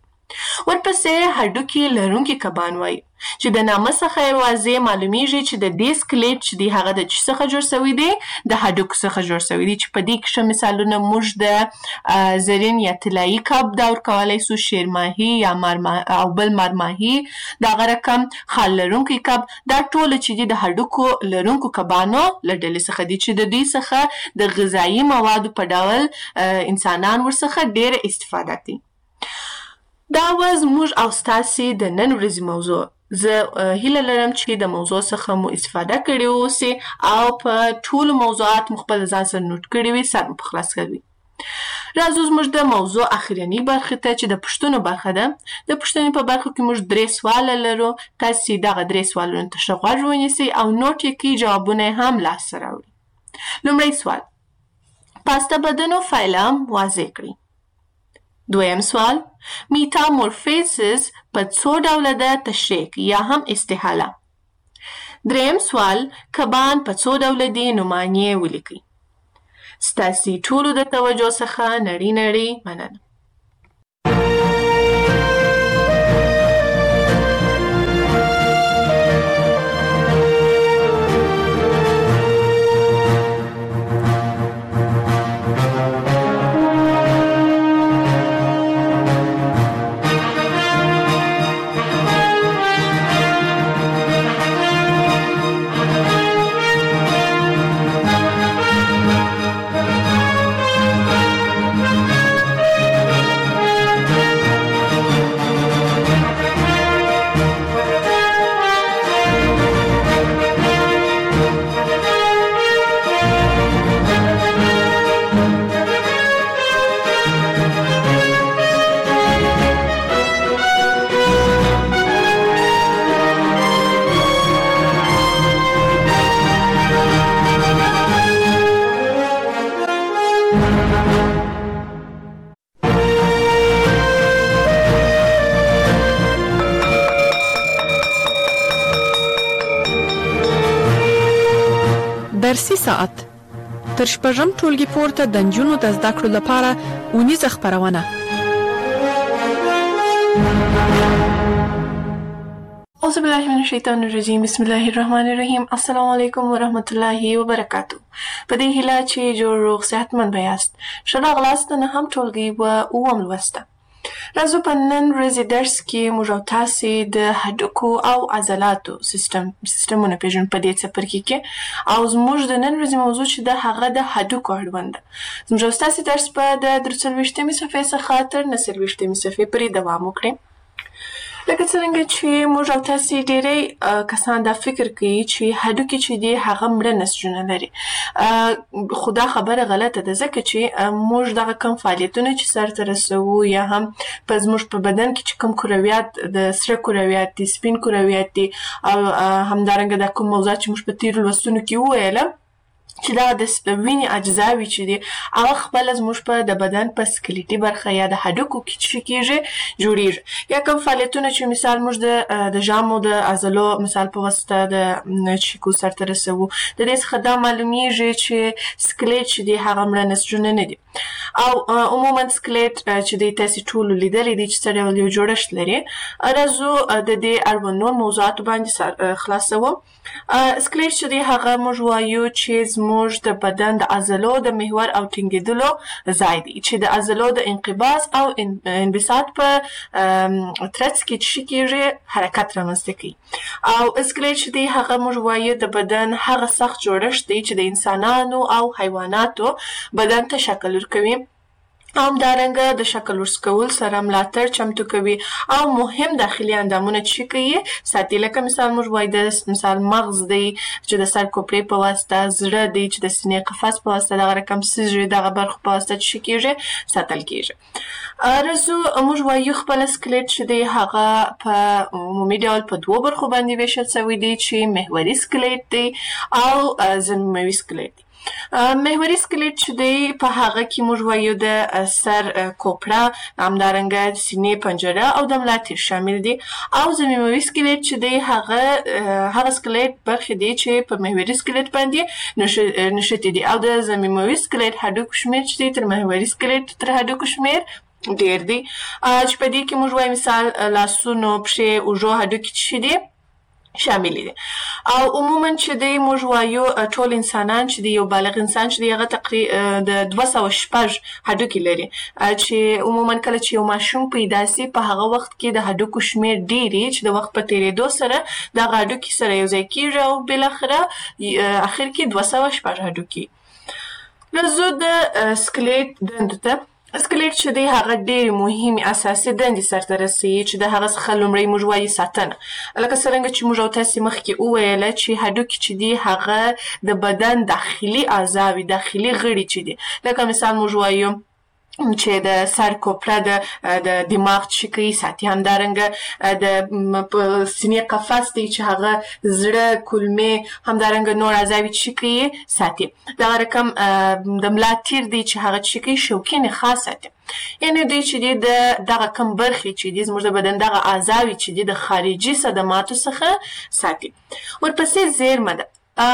ورپسې هډوکي لرونکي کبان وایي چې د نامه څخه یې واضح معلومیږي چې د دې سکلیټ چې دی هغه د څه څخه جوړ شوی دی؟ د هډوکو څخه جوړ شوی دی، چې په دې کې ښه مثالونه موږ د زرین یا طلایي کب دا ورکولی سو، شیرماهي یا او بل مارماهي، دغه رقم خال لرونکی کب. دا ټوله چې دي د هډوکو لرونکو کبانو له ډلې څخه دي چې د دوی څخه د غذایي موادو په ډول انسانان ورڅخه ډېره استفاده کوي. دا زموږ او ستاسې د نن ورځې موضوع. زه هیله لرم چې د موضوع څخه مو استفاده کړې اوسئ او په ټولو موضوعات مو خپل ځان سره نوټ کړي وي، سر مو په خلاص کړي. راځو زموږ د موضوع اخرنۍ برخې ته چې د پوښتنو برخه ده. د پوښتنې په برخه کې موږ 3 سواله لرو. تاسې دغه 3 سوالونو ته ښه غوږ ونیسئ او نوټ یې کړئ، جوابونه یې هم لاسته راوړئ. لومړی سوال: پاسته بدنو فایلم واضح کړئ. دویم سوال: میتامورفیزس په څو ډوله ده؟ تشریح یا هم استحاله. دریم سوال: کبان په څو ډوله دي؟ نومانیې ولیکئ. ستاسې ټولو د توجه څخه نړۍ مننه. درسي ساعت تر شپږم ټولګي پورته د نجونو د زده کړو لپاره اونیزه خپرونه. اعوذ بالله من الشیطان الرجیم. بسم الله الرحمن الرحیم. السلام علیکم ورحمت الله وبرکاتو. په دې هیله چې جوړ روغ صحتمند بیاست. ښه راغلاست نه هم ټولګي و اووم لوسته. راځو په نن ورځې درس کې موږ او تاسې د هډوکو او عضلاتو سیستمونه پېژنو په دې څپرکي کې، او زموږ د نن ورځې موضوع چې د هغه د هډوکو اړوند ده. زموږ او ستاسې درس به د 43مې صفحې څخه تر 49مې صفحې پورې دوام وکړي. لکه څرنګه چې موږ او تاسې ډېری کسان دا فکر کوي چې هډوکي چې دي هغه مړه نسجونه لري، خو دا خبره غلطه ده، ځکه چې موږ دغه کم فعالیتونه چې سرته رسوو یا هم په زموږ په بدن کې چې کوم کرویات د سره کرویات دي، سپین کرویات دي، او همدارنګه دا کوم موضوعات چې موږ په تېرو لوستونو کې وویله چې دا د وینې اجزاوي چې دي هغه خپله زموږ په د بدن په سکلیټي برخه یا د هډوکو کې چې کېږي جوړېږي. یا کوم فعالیتونه چې مثال موږ د ژامو د عضلو مثال په واسطه د چیکو سرته رسوو، د دې څخه دا معلومیږي چې سکلیټ چې دی هغه مړه نسجونه نه دي. او عموما سکلیټ چې دی تاسې ټولو لیدلی دی چې څه ډول یو جوړښت لري. راځو د دې اړوند نور موضوعاتو باندې خلاصوم. سکلیټ چې دی هغه موږ وایو چې زموږ د بدن د عضلو د محور او ټینګېدلو ځای دی، چې د عضلو د انقباض او انبساط په ترڅ کې چې کېږي حرکت رامنځته کوي. او سکلیټ چې دی هغه موږ وایو د بدن هغه سخت جوړښت دی چې د انسانانو او حیواناتو بدن ته شکل ورکوي، همدارنګه د شکل ورکول سره ملاتړ چمتو کوي، او مهم داخلي اندامونه چې کوي ساتي. لکه مثال موږ وایو د مثال مغز دی چې د سر کوپړې په واسطه، زړه دی چې د سینې قفس په واسطه، دغه رقم سږي دغه برخو په واسطه چې کېږي ساتل کېږي. راځو موږ وایو خپله سکلیټ چې دی هغه په عمومي ډول په دوو برخو باندې ویشل سوی دی، چې محوري سکلیټ دی او ضمیموي سکلیټ دی. محوري سکلیټ چې دی په هغه کې موږ وایو د سر کوپړه، همدارنګه سینې پنجره او د ملا تیر شامل دي. او ضمیموي سکلیټ چې دی هغه سکلیټ برخې دي چې په محوري سکلیټ باندې نښتي دي، او د ضمیموي سکلیټ هډوکو شمېر چې دی تر محوري سکلیټ تر هډوکو شمېر ډېر دی، چې په دې کې موږ وایو مثال لاسونو، پښې، اوږو هډوکي چې دي شامل دي. او عموما چې دی موږ وایو ټول انسانان چې دی یو بالغ انسان چې دی هغه تقریبا د 206 هډوکي لري، چې عموما کله چې یو ماشوم پیدا سي په هغه وخت کې د هډوکو شمېر ډېر چې د وخت په تېرېدو سره دغه هډوکي سره یو ځای کېږي او بالاخره اخر کې 206 هډوکي. راځو د سکلیټ دندو ته. سکلیټ چې دی هغه ډېرې مهمې اساسي دندې سرته رسوي، چې د هغه څخه لومړی موږ وایو ساتنه. لکه څرنګه چې موږ او تاسې مخکې وویله چې هډوکي چې دی هغه د بدن داخلي اعضاوي، داخلي غړي چې دي، لکه مثال موږ وایو چې د سر کوپړه د دماغ چې کوي ساتي، همدارنګه د سینې قفس دی چې هغه زړه، کولمې، همدارنګه نور اعضاوي چې کوي ساتي. دغه رقم د ملا تیر دی چې هغه چې کوي شوکي نخاع ساتي. یعنې دوی چې دي د دغه کم برخې چې دي زموږ د بدن دغه اعضاوي چې دي د خارجي صدماتو څخه ساتي. ورپسې زیرمه ده.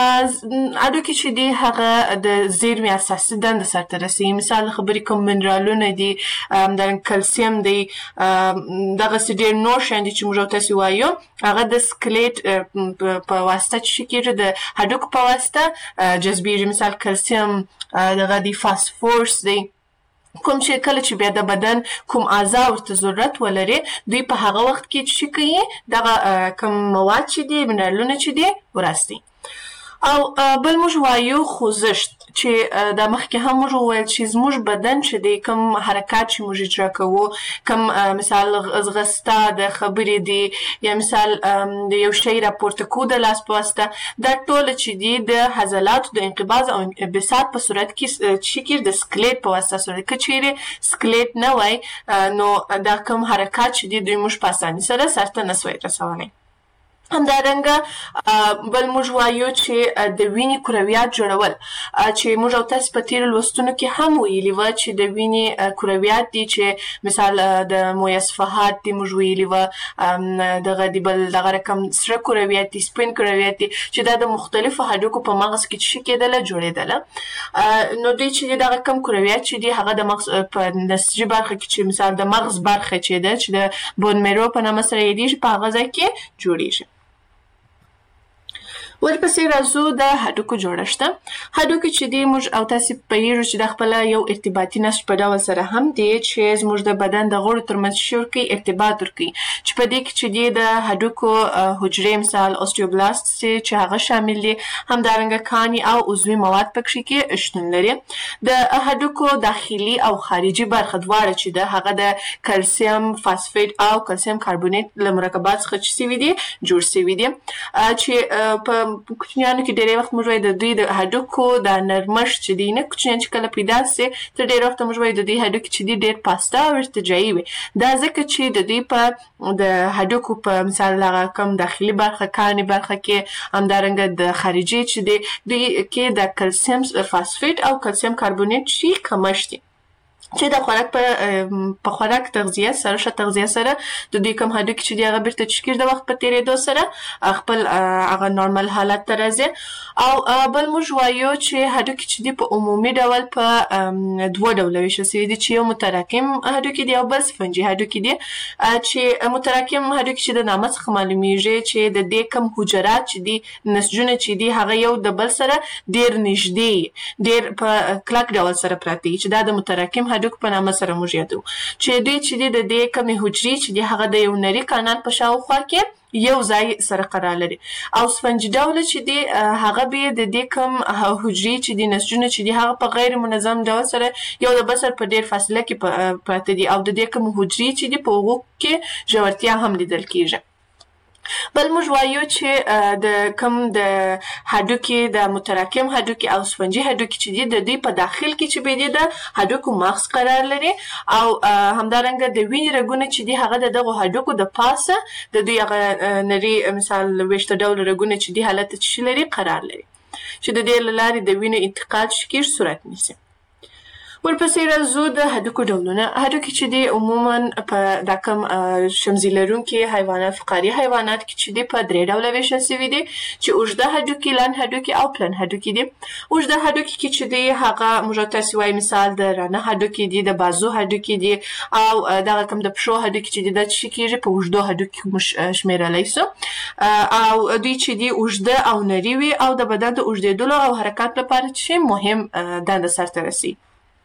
هډوکي چې دي هغه د زیرمې اساسي دنده سرته رسوي. مثال خبرې کوم منرالونه دي، همدارنګه کلسیم دی، دغسې ډېر نور شیان دي چې موږ او تاسې وایو هغه د سکلیټ په واسطه چې کېږي د هډوکو په واسطه جذبېږي. مثال کلسیم دغه دی، فاسفورس دی، کوم چې کله چې بیا د بدن کوم اعضا ورته ضرورت ولري دوی په هغه وخت کې چې کوي دغه کوم مواد چې دي، منرالونه چې دي وراسي. او بل موږ وایو خوځښت، چې دا مخکې هم موږ وویل چې زموږ بدن چې دی کوم حرکات چې موږ اجرا کوو، کوم مثال ځغسته د خبرې دي، یا مثال د یو شی راپورته کوو د لاس په واسطه، دا ټوله چې دي د عضلاتو د انقباض او انبساط په صورت کې چې کېږي د سکلیټ په واسطه صورت. که چیرې سکلیټ نه وای نو دا کوم حرکات چې دي دوی موږ په اسانۍ سره سرته نسوای رسولی. همدارنګه بل موږ وایو چې د وینې کرویات جوړول چې موږ او تاسو په تیر لوستونو کې هم ویلي و چې د وینې کرویات دي چې مثال د مویصفحات دي موږ ویلي و دغه دی بل دغه رقم سره کرویات دي سپین کرویات دي چې دا د مختلفو هډوکو په مغز کې چې کېدله جوړېدله نو دوی چې دغه کم کرویات چې دي هغه د مغز په نسجي برخه کې چې مثال د مغز برخه چې ده چې د بون میرو په نامه سره یادېږي په هغه ځای کې جوړېږي. ورپسې راځو د هډوکو جوړښت. هډوکي چې دی موږ او تاسو پوهیږو چې د خپل یو ارتباطي نسج په ډول سره هم دی چې زموږ د بدن د غړو ترمنځ شورکي ارتباط ورکوي چې په دې کې چې دی د هډوکو حجرې مثال اوستیوبلاست چې هغه شامل دي همدارنګه کاني او عضوي مواد پکې کې شتون لري. د هډوکو داخلي او خارجي برخه دواړه چې ده هغه د کلسیم فاسفیت او کلسیم کاربونیت له مرکبات څخه چې سوي دي جوړ سوي دي چې په کوچنیانو کې ډېری وخت موږ وایو د دوی د هډوکو د نرمښت چې دی نه کوچنیان چې کله پیدا سي تر ډېر وخت موږ وایو د دوی هډوکي چې دی ډېر پاسته او ارتجاعي وي. دا ځکه چې د دوی په د هډوکو په مثال هغه کم داخلي برخه کاني برخه کې همدارنګه د خارجي چې دی دوی کې د کلسیم فاسفیت او کلسیم کاربونیت شي کمښت دي چې د خوراک په خوراک تغذیه سره ښه تغذیه سره د دوی کوم هډوکي چې دی هغه بیرته چې کېږي د وخت په تېرېدو سره خپل هغه نورمال حالت ته راځي. او بل موږ وایو چې هډوکي چې دی په عمومي ډول په دوه ډوله ویشل سوي دي چې یو متراکم هډوکي دي او بل سفنجي هډوکي دي چې متراکم هډوکي چې د نامه څخه معلومیږي چې د دې کوم حجرات چې دي نسجونه چې دي هغه یو د بل سره ډېر نږدې ډېر په کلک ډول سره پراته دي چې دا د متراکم هډوکو په نامه سره موږ یادو چې دوی چې د دې کمې حجرې چې دی هغه د یو نري کانال په شاوخوا کې یو ځای سره قرار لري او سفنجي ډوله چې دی هغه به د دې کم حجرې چې دی نسجونه چې دی هغه په غیر منظم ډول سره یو د بل سره په ډېر فاصله کې پراته دي او د دې کم حجرې چې دی په هغو کې ژورتیا هم لیدل کېږي. بل موږ وایو چې د کم د هډوکي د متراکم هډوکي او سفنجي هډوکي چې دي د دوی په داخل کې چې به دي د هډوکو مغز قرار لري او همدارنګه د وینې رګونه چې دي هغه د دغو هډوکو د پاسه د دوی هغه نري مثال ویشته ډول رګونه چې دي حالت چې لري قرار لري چې د دې له لارې د وینې انتقال چې کېږي صورت نیسي. ورپسې راځو د هډوکو ډولونه. هډوکي چې دي عموما په دا کم شمزي لرونکي حیوانات فقاري حیوانات کې چې دي په درې ډوله ویشل سوي دي چې اوږده هډوکي لنډ هډوکي او پلن هډوکي دي. اوږده هډوکي کې چې دي هغه موږ تاسو وایي مثال د رانه هډوکي دي د بازو هډوکي دي او دغه کم د پښو هډوکي چې دي دا چې کېږي په اوږدو هډوکي شمیرلی سو او دوی چې دي اوږده او نري وي او د بدن د اوږدېدلو او حرکت لپاره چې مهم دنده سرته رسي.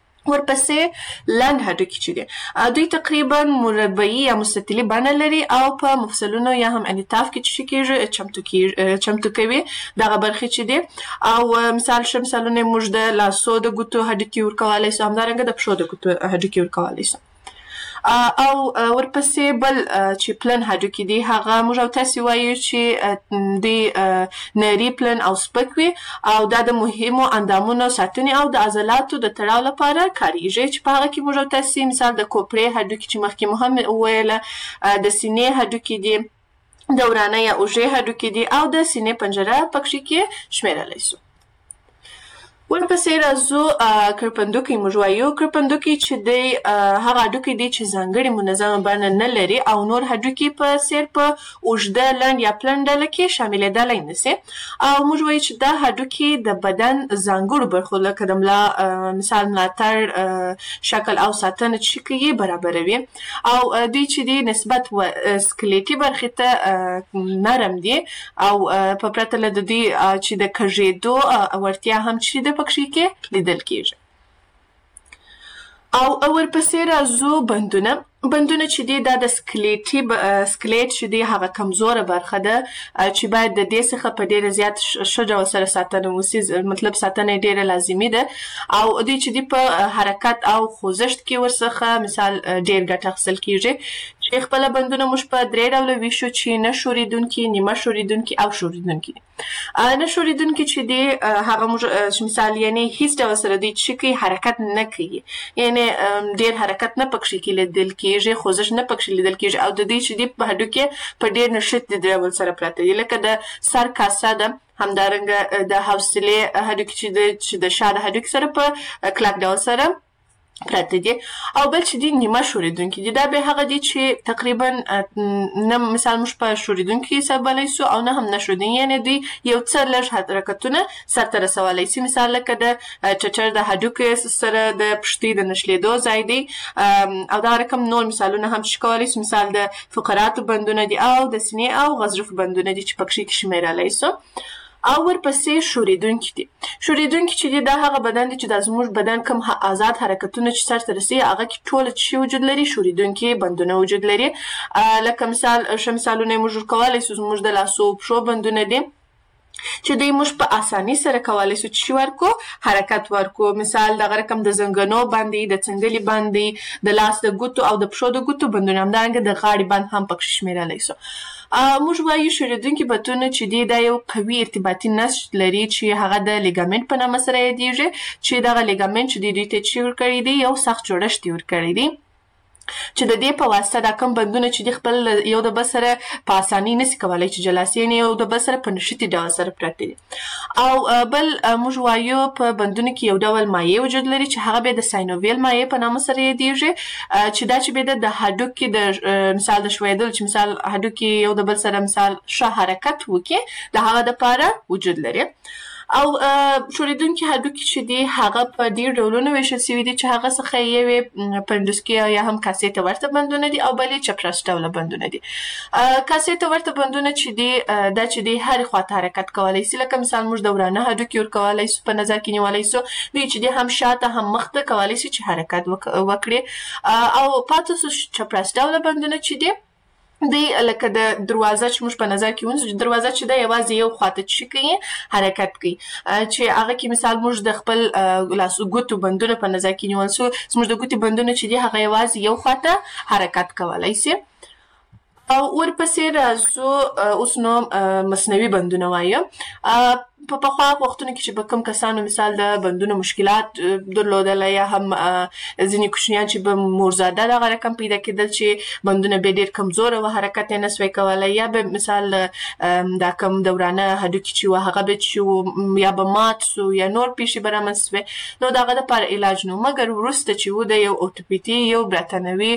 ورپسې لنډ هډوکي چې دي دوی تقریبا مربعي یا مستطیلي بڼه لري او په مفصلونو یا هم انعطاف کې چې کېږي چمتو کوي دغه برخې چې دي او مثال ښه مثالونه موږ د لاسو د ګوتو هډوکي ورکولی سو همدارنګه د پښو د ګوتو هډوکي ورکولی سو. او ورپسې بل چې پلن هډوکي دي هغه موږ او تاسو وایو چې دوی نري پلن او سپک وي او دا د مهمو اندامونو ساتنې او د عضلاتو د تړاو لپاره کارېږي چې په هغه کې موږ او تاسو مثال د کوپړې هډوکي چې مخکې مو هم وویله د سینې هډوکي دي د ورانه یا اوږې هډوکي دي او د سینې پنجره پکې کې شمیرلی سو. ورپسې راځو کرپندوکي موږ وایو. کرپندوکي چې دی هغه هډوکي دی چې ځانګړې منظمه بڼه نه لري او نور هډوکي په څېر په اوږده لنډ یا پلن ډله کې شاملېدلی نسي او موږ وایو چې دا هډوکي د بدن ځانګړو برخو لکه د ملا مثال ملاتړ شکل او ساتنه چې کوي برابروي او دوی چې دی نسبت سکلیټي برخې ته نرم دي او په پرته له د دوی چې د کږېدو وړتیا هم چې د پکې کې لیدل کېږي. او ورپسې راځو بندونه. بندونه چې دی دا د سکلیټ چې دی هغه کمزوره برخه ده چې باید د دې څخه په ډېره زیات ښه ډول سره ساتنه وسي مطلب ساتنه یې ډېره لازمي ده او دوی چې دی په حرکت او خوځښت کې ورڅخه مثال ډېر ګټه اخیستل کېږي چې خپل بندونه موږ په 3 ډوله ویشو چې نه شوریدونکي، نیمه شوریدونکي او شوریدونکي. نه شوریدونکي چې دی هغه موږ مثال یعنی هیڅ ډول سره دی چې کوي حرکت نه کوي، یعنی ډیر حرکت نه پکې لیدل کېږي، خوځښت نه پکې لیدل کېږي او د دې چې دی په هډوکي په ډیر نشط ډول سره پراته دي، لکه د سر کاسه ده، همدارنګه د حوصلې هډوکي چې د شا د هډوکي سره په کلک ډول سره پراته دي. او بل چې دي نیمه شوریدونکي دي، دا به هغه دي چې تقریبا نه مثال موږ په شوریدونکي حسابولی سو او نه هم نه شوریدونکي، یعنی دوی یو څه لږ حرکتونه سرته رسولی سي. مثال لکه د چچر د هډوکي سره د پښتۍ د نښلېدو ځای دی او دا رقم نور مثالونه هم چې کولی سو، مثال د فقراتو بندونه دي او د سینې او غضروف بندونه دي چې پکې شمیرلی سو. او ورپسې شوریدونکي دي. شوریدونکي چې دي دا هغه بدن دي چې د زموږ بدن کوم آزاد حرکتونه چې سرته رسي هغه کې ټول چې وجود لري شوریدونکي بندونه وجود لري. لکه مثالونه موږ کولی سو، زموږ د لاسو پښو بندونه دي چې دوی موږ په اساني سره کولی سو چې ورکو حرکت ورکو. مثال دغه رقم د زنګنو بندي، د څنګلي بندي، د لاس د ګوتو او د پښو د ګوتو بندونه، همدارنګه د غاړې بند هم پکې شمیرلی سو. موږ وایو شوریدونکي بندونه چې دی دا یو قوي ارتباطي نسج لري چې هغه د لیګامنت په نامه سره یادیږي، چې دغه لیګامنت چې دوی ته چې ورکړی دی یو سخت جوړښت یې ورکړی دی چې د دې په واسطه دا کوم بندونه چې د خپل یو د بل سره په اساني نسي کولی چې جلاسي یو د بل سره په نشتي ډول سره پراته دي. او بل موږ وایو په بندونو کې یو ډول مایع وجود لري چې هغه به د ساینوویل مایع په نامه سره یادیږي، چې دا چې به د هډوکي د مثال د ښویېدلو چې مثال هډوکي یو د بل سره مثال ښه حرکت وکړي د هغه دپاره وجود لري. او شوریدونکي هډوکي چې دي هغه په ډېر ډولونو ویشل سوي دي چې هغه څخه یوې پنډوسکي یا هم کاسې ته ورته بندونه دي او بل یې چپراس ډوله بندونه دي. کاسې ته ورته بندونه چې دي دا چې دي هرې خواته حرکت کولی سي، لکه مثال موږ د ورانه هډوکي ورکولی سو، په نظر کې نیولی سو، دوی چې دي هم شاته هم مخته کولی سي چې حرکت وکړي. او پاتې سو چپراس ډوله بندونه چې دي دی لکه د دروازه چې موږ په نظر کې ونیسو، دروازه چې ده یوازې یو خواته چې کوي حرکت کوي، چې هغه کې مثال موږ د خپل لاسو ګوتو بندونه په نظر کې نیول سو، زموږ د ګوتې بندونه چې دي هغه یوازې یو خواته حرکت کولی سي. او ورپسې راځو اوس نو مصنوعي بندونه وایو. په پخوا وختونو کې چې به کوم کسانو مثال د بندونو مشکلات درلودله یا هم ځینې کوچنیان چې به مورزاده دغه رقم پیدا کېدل چې بندونه به ډېر کمزوره و، حرکت یې نه سوی کولی، یا به مثال دا کوم د ورانه هډوکي چې و هغه به چې یا به مات سو یا نور پیښې به رامنځته سوې، نو د هغه دپاره علاج نو. مګر وروسته چې و د یو اوتوپیتي یو برتانوي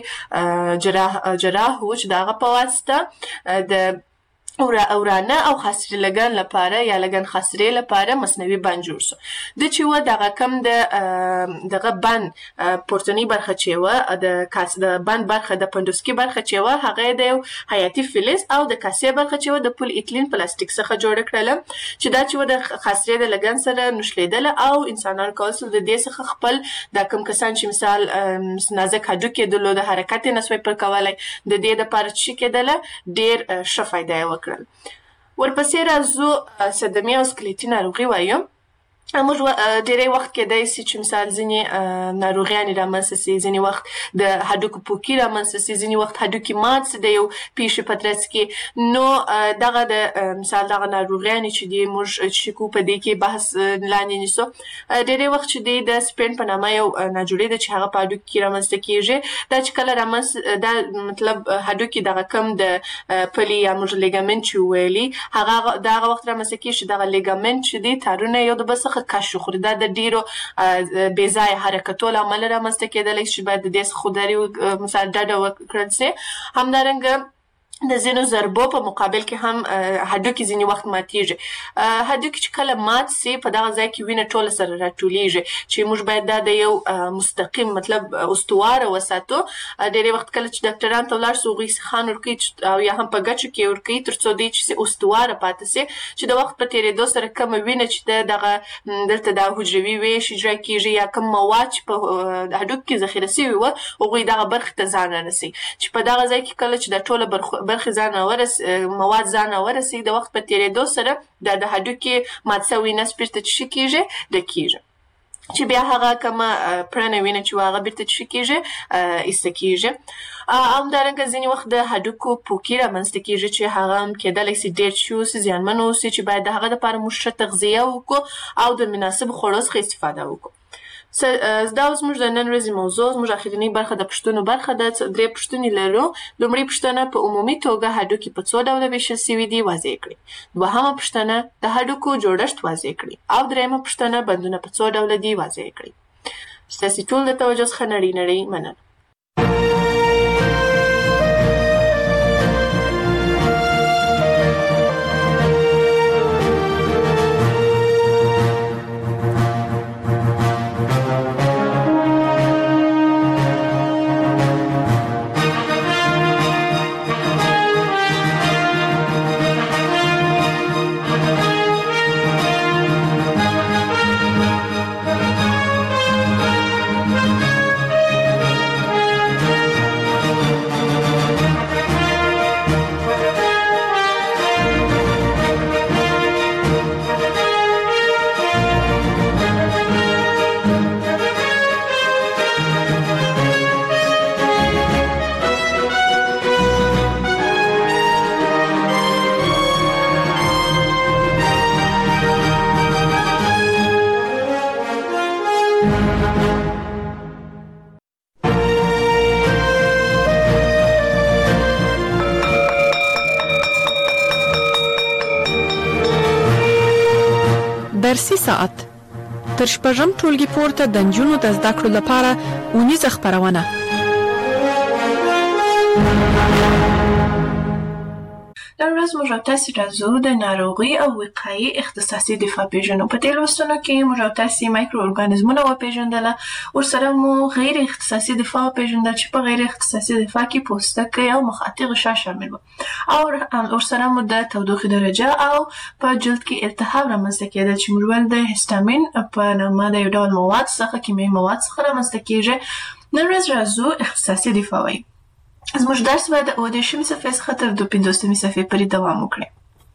جراح و چې د هغه په واسطه د ورانه او خاصرې لګن لپاره یا لګن خاصرې لپاره مصنوعي بند جوړ سو. د چې و دغه کم د دغه بند پورتنۍ برخه چې و د بند برخه د پنډوسکي برخه چې و هغه د یو حیاتي فلز او د کاسې برخه چې و د پول ایتلین پلاستیک څخه جوړه کړله، چې دا چې و د خاصرې د لګن سره نښلېدله او انسانان کولی سول د دې څخه خپل دا کوم کسان چې مثال نازک هډوکي یې درلوده حرکت یې نه سوی پر کولی، د دې دپاره چې کېدله ډېر ښه فایده یې وکړه. ورپسې راځو صدمې او سکلیټي ناروغي وایو. موږ ډېری وخت کېدای سي چې مثال ځینې ناروغیانې رامنځته سي، ځینې وخت د هډوکو پوکي رامنځته سي، ځینې وخت هډوکي مات سي د یو پیښې په ترڅ کې. نو دغه د مثال دغه ناروغیانې چې دي موږ چې کوو په دې کې بحث لاندې نیسو. ډېری وخت چې دی د سپین په نامه یو ناجوړې ده چې هغه په هډوکي کې رامنځته کېږي. دا چې کله رامنځته دا مطلب هډوکي دغه کم د پلي یا موږ لیګامنت چې ویلي هغه د هغه وخت رامنځته کېږي چې دغه لیګامنت چې دی تارونه یو د بل څخه کش وخوري. دا د ډېرو بې ځایه حرکتو له امله رامنځته کېدلی چې باید د دې څخه خودداري مثال ډډه وکړل سي. همدارنګه د ځینو ضربو په مقابل کې هم هډوکي ځینې وخت ماتېږي. هډوکي چې کله مات سي په دغه ځای کې وینه ټوله سره راټولېږي چې موږ باید دا د یو مستقیم مطلب استواره وساتو. ډېری وخت کله چې ډاکټرانو ته ولاړ سو هغوی سیخان ورکوي او یا هم په ګچو کې ورکوي تر څو دی چې استواره پاتې سي، چې د وخت په تېرېدو سره کومه وینه چې دغه دلته دا حجروي ویش اجرا کېږي یا کوم مواد چې په هډوکي کې ذخیره سوي وه هغوی دغه برخې ته ځان رارسوي، چې په دغه ځای کې کله چې دا ټوله برخې مواد ځان ورسوي د وخت په تېرېدو سره دا د هډوکي مات سوی نسج بېرته چې کېږي ډکېږي. چې بیا هغه کومه پرنه وینه چې هغه بیرته څه کېږي ایسته کېږي. همدارنګه ځینې وخت د هډوکو پوکي رامنځته کېږي چې هغه هم کېدلی سي ډېر ښه اوسي، زیانمن اوسي، چې باید د هغه دپاره موږ ښه تغذیه وکړو او د مناسبو خوړو څخه استفاده وکړو. دا زموږ د نن ورځې موضوع، زموږ اخرنۍ برخه د پوښتنو برخه ده. 3 پوښتنې لرو. لومړۍ پوښتنه: په عمومي توګه هډوکي په څو ډوله ویشل سوي دي؟ واضح کړئ. دوهمه پوښتنه: د هډوکو جوړښت واضح کړئ. او درېیمه پوښتنه: بندونه په څو ډوله دي؟ واضح کړئ. ستاسې ټول د توجه څخه نړۍ مننه. درسي ساعت تر شپږم ټولګي پورته د نجونو د زده کړو لپاره اونیزه خپرونه. نن ورځ موږ تاسې راځو د ناروغي او وقایې اختصاصي دفاع پیژنو. په دې لوستونو کې موږ تاسې مایکرو ارګانیزمونه وپیژندله، ورسره مو غیر اختصاصي دفاع وپیژندل چې په غیر اختصاصي دفاع کې پوستکی او مخاطي غشا شامل و، او ورسره مو د تودوخې درجه او په جلد کې التهاب رامنځته کېدل چې موږ ویل د هیستامین په نامه د یو ډول مواد څخه، کیمیاوي مواد څخه رامنځته کېږي. نن ورځ راځو اختصاصي دفاع وایي. زموږ درس به د اووه صفحې څخه تر 52 صفحې پورې دوام وکړي.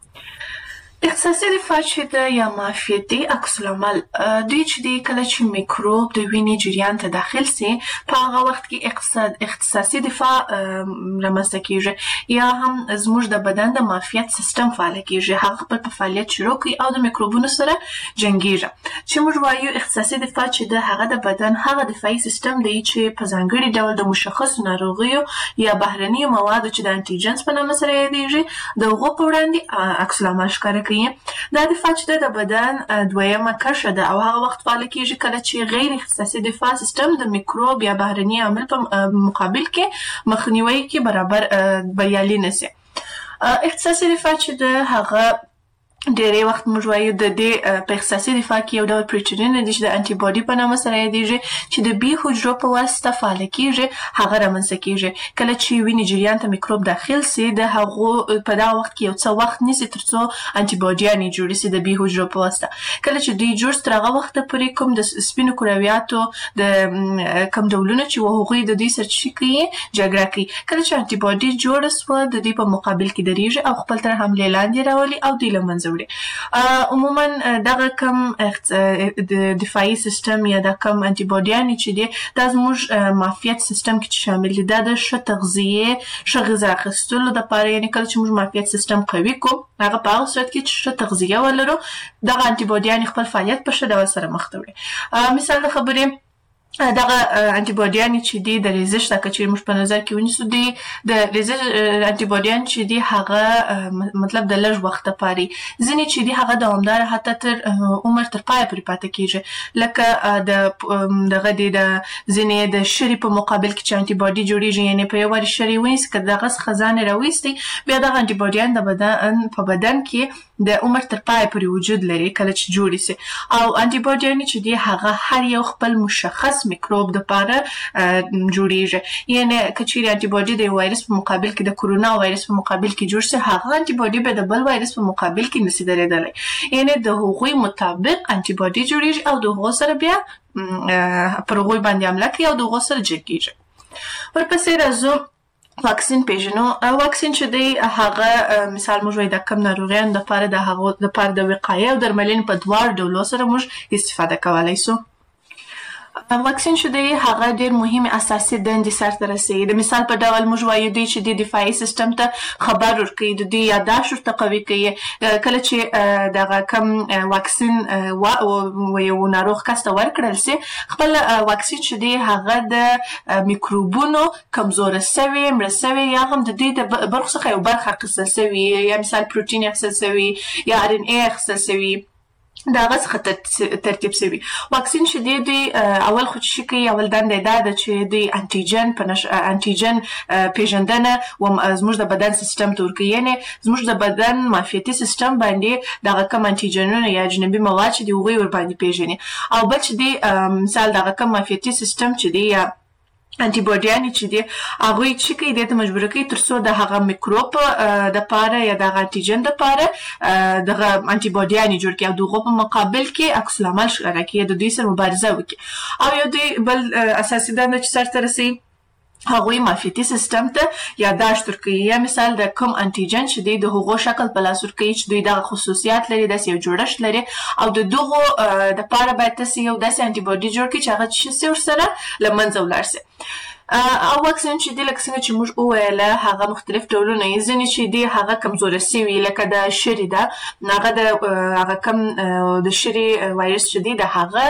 اختصاصي دفاع چې د یا معافیتي عکس العمل دوی چې دی کله چې میکروب د وینې جریان ته داخل سي په هغه وخت کې اختصاصي دفاع رامنځته کېږي، یا هم زموږ د بدن د معافیت سیستم فعال کېږي، هغه خپل په فعالیت شروع کوي او د میکروبونو سره جنګیږي. چې موږ وایو اختصاصي دفاع چې د هغه د بدن هغه دفاعي سیستم دی چې په ځانګړي ډول د مشخصو ناروغیو یا بهرنیو موادو چې د انټيجنز په نامه سره یادېږي د هغو په وړاندې عکس العمل ښکاره کوي. دا دفاع چې د بدن دویمه کرښه ده او هغه وخت فعال کېږي کله چې غیر اختصاصي دفاع سیستم د میکروب یا بهرني عامل په مقابل کې مخنیوي کې برابر بریالي نشي. اختصاصي دفاع چې د هغه ډېری وخت موږ وایو د دې په اختصاصي دفاع کې یو ډول پروټینونه دي چې د انټي باډي په نامه سره یادېږي چې د بي حجرو په واسطه فعال کېږي، هغه رامنځته کېږي. کله چې وینې جریان ته میکروب داخل سي د هغو په دغه وخت کې یو څه وخت نیسي تر څو انټي باډیانې جوړې سي د بي حجرو په واسطه. کله چې دوی جوړ تر هغه وخته پورې کوم د سپینو کرویاتو د کوم ډولونه چې هغوی د دوی سره څه کوي جګړه کوي. کله چې انټي باډي جوړه سوه د دوی په مقابل کې درېږي او خپل تر حملې لاندې راولي او دوی له منځه وړي. عموما دغه کم د دفاعي سیستم یا د کم انټي باډیانې چې دي دا زموږ معافیت سیستم کې شامل دي. دا د ښه تغذیې، ښه غذا اخیستلو دپاره، یعنې کله چې موږ معافیت سیستم قوي کړو هغه په هغه صورت کې چې ښه تغذیه ولرو دغه انټي باډیانې خپل فعالیت په ښه ډول سره مخ ته وړي. مثال د خبرې دغه انټي باډیانې چې دي د ریزش دا که چیرې موږ په نظر کې ونیسو دي د ریزش انټي باډیان چې دي هغه مطلب د لږ وخت لپاره ځینې چې دي هغه دوامداره حتی تر عمر تر پایه پورې پاتې کېږي، لکه دغه دي د ځینې د شري په مقابل کې چې انټي باډي جوړېږي، یعنې په یو وارې شري ونیسي که دغه څخه ځان یې راویستی بیا دغه انټي باډیان د بدن په بدن کې د عمر تر پایه پورې وجود لري کله چې جوړې سي. او انټي باډیانې چې دي هغه هر یو خپل مشخص میکروب دپاره جوړیږي، یعنې که چیرې انټي باډي د یو وایرس په مقابل کې د کرونا وایرس په مقابل کې جوړ شي هغه انټي باډي به د بل وایرس په مقابل کې نشي درېدلی، یعنې د هغوی مطابق انټي باډي جوړیږي او د هغو سره بیا پر هغوی باندې حمله کوي او د هغو سره جنګیږي. ورپسې راځو واکسین پیژنو. واکسین چې دی هغه مثال موږ وایو د کم ناروغیانو دپاره د هغو دپاره د وقایې او درملنې په دواړو ډولو سره موږ استفاده کولی سو. واکسین چې دی هغه ډېر مهمه اساسي دندې سرته رسوي. د مثال په ډول موږ وایو دی چې د دفاعي سیستم ته خبر ورکوي، د دې یاداشت ورته قوي کوي. کله چې دغه کم واکسین یو ناروغ کس ته ورکړل سي، خپل واکسین چې دی هغه د میکروبونو کمزوره سوي، مړه سوي یا هم د دې د برخو څخه یو برخه اخیستل سوي، یا مثال پروټین اخیستل سوي یا RNA اخیستل سوي، دا هغه څخه ترتیب سوي. واکسین چې دی اول خو چې کوي، اول دنده دا ده چې د انټیجن پیژندنه زموږ د بدن سیستم ته ورکوي، یعنې زموږ د بدن معافیتي سیستم باندې دغه کم انټیجنونه یا اجنبي مواد چې دي هغوی ورباندې پیژني. او بل چې دی مثال دغه کم معافیتي سیستم چې دی یا انټي باډیانې چې دي هغوی چې کوي دې ته مجبوره کوي تر څو د هغه میکروب دپاره یا دغه انټیجن دپاره دغه انټي باډیانې جوړ کړي او د هغو په مقابل کې عکس العمل ښکاره کړي، د دوی سره مبارزه وکړي. او یو دوی بل اساسي دنده چې سرته رسوي هغوی معافیتي سیستم ته یاداشت ورکوي، یا مثال د کوم انټیجن چې دی د هغو شکل په لاس ورکوي چې دوی دغه خصوصیات لري، داسې یو جوړښت لري، او د دغو دپاره باید تاسې یو داسې انټي باډي جوړ کړي چې هغه څه شي ورسره له منځه ولاړ سي. او واکسین چې دی لکه څنګه چې موږ وویله هغه مختلف ډولونه یې، ځینې چې دی هغه کمزوره سوي لکه د شري ده، هغه د هغه کم د شري وایرس چې دی د هغه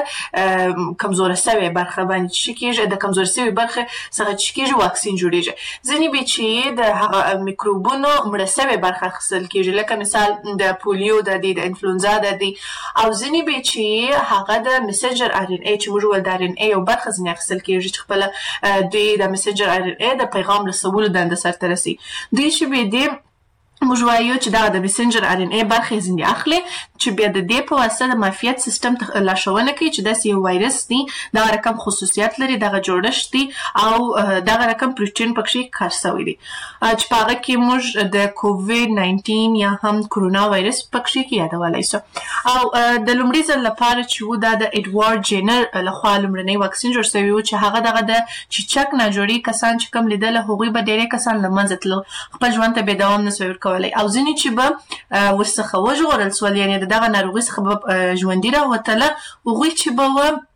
کمزوره سوي برخه باندې چې کېږي، د کمزوره سوي برخه څخه چې کېږي واکسین جوړېږي. ځینې بیا چې د هغه میکروبونو مړه سوي برخه اخیستل کېږي، لکه مثال د پولیو د دی، د انفلونزا د دی، او ځینې بیا چې هغه د مسنجر RNA چې موږ وویل د RNA یو برخه ځینې اخیستل کېږي چې خپله دوی د مسنجر RNA د پیغام رسولو دنده سرته رسي. دوی چې بیا دې موږ وایو چې دا د مسنجر RNA برخې ځینې اخلي چې بیا د دې په واسطه د معافیت سیستم ته لارښوونه کوي چې داسې یو وایرس دی، دغه رقم خصوصیات لري، دغه جوړښت دی او دغه رقم پروټین پکې کار سوی دی چې په هغه کې موږ د کووید-19 یا هم کرونا وایرس پکې یادولی سو. او د لومړي ځل لپاره چې و دا د اډوارډ جینر لخوا لومړنی واکسین جوړ سوی و چې هغه دغه د چیچک ناجوړي کسان چې کوم لیدله هغوی به ډېری کسان له منځه تلل، خپل ژوند ته بې دوام نه سوی ورکولی، او ځینې چې به ورڅخه وژغورل سول، یعنې د دغه ناروغۍ څخه به ژوندي راوتله، هغوی چې به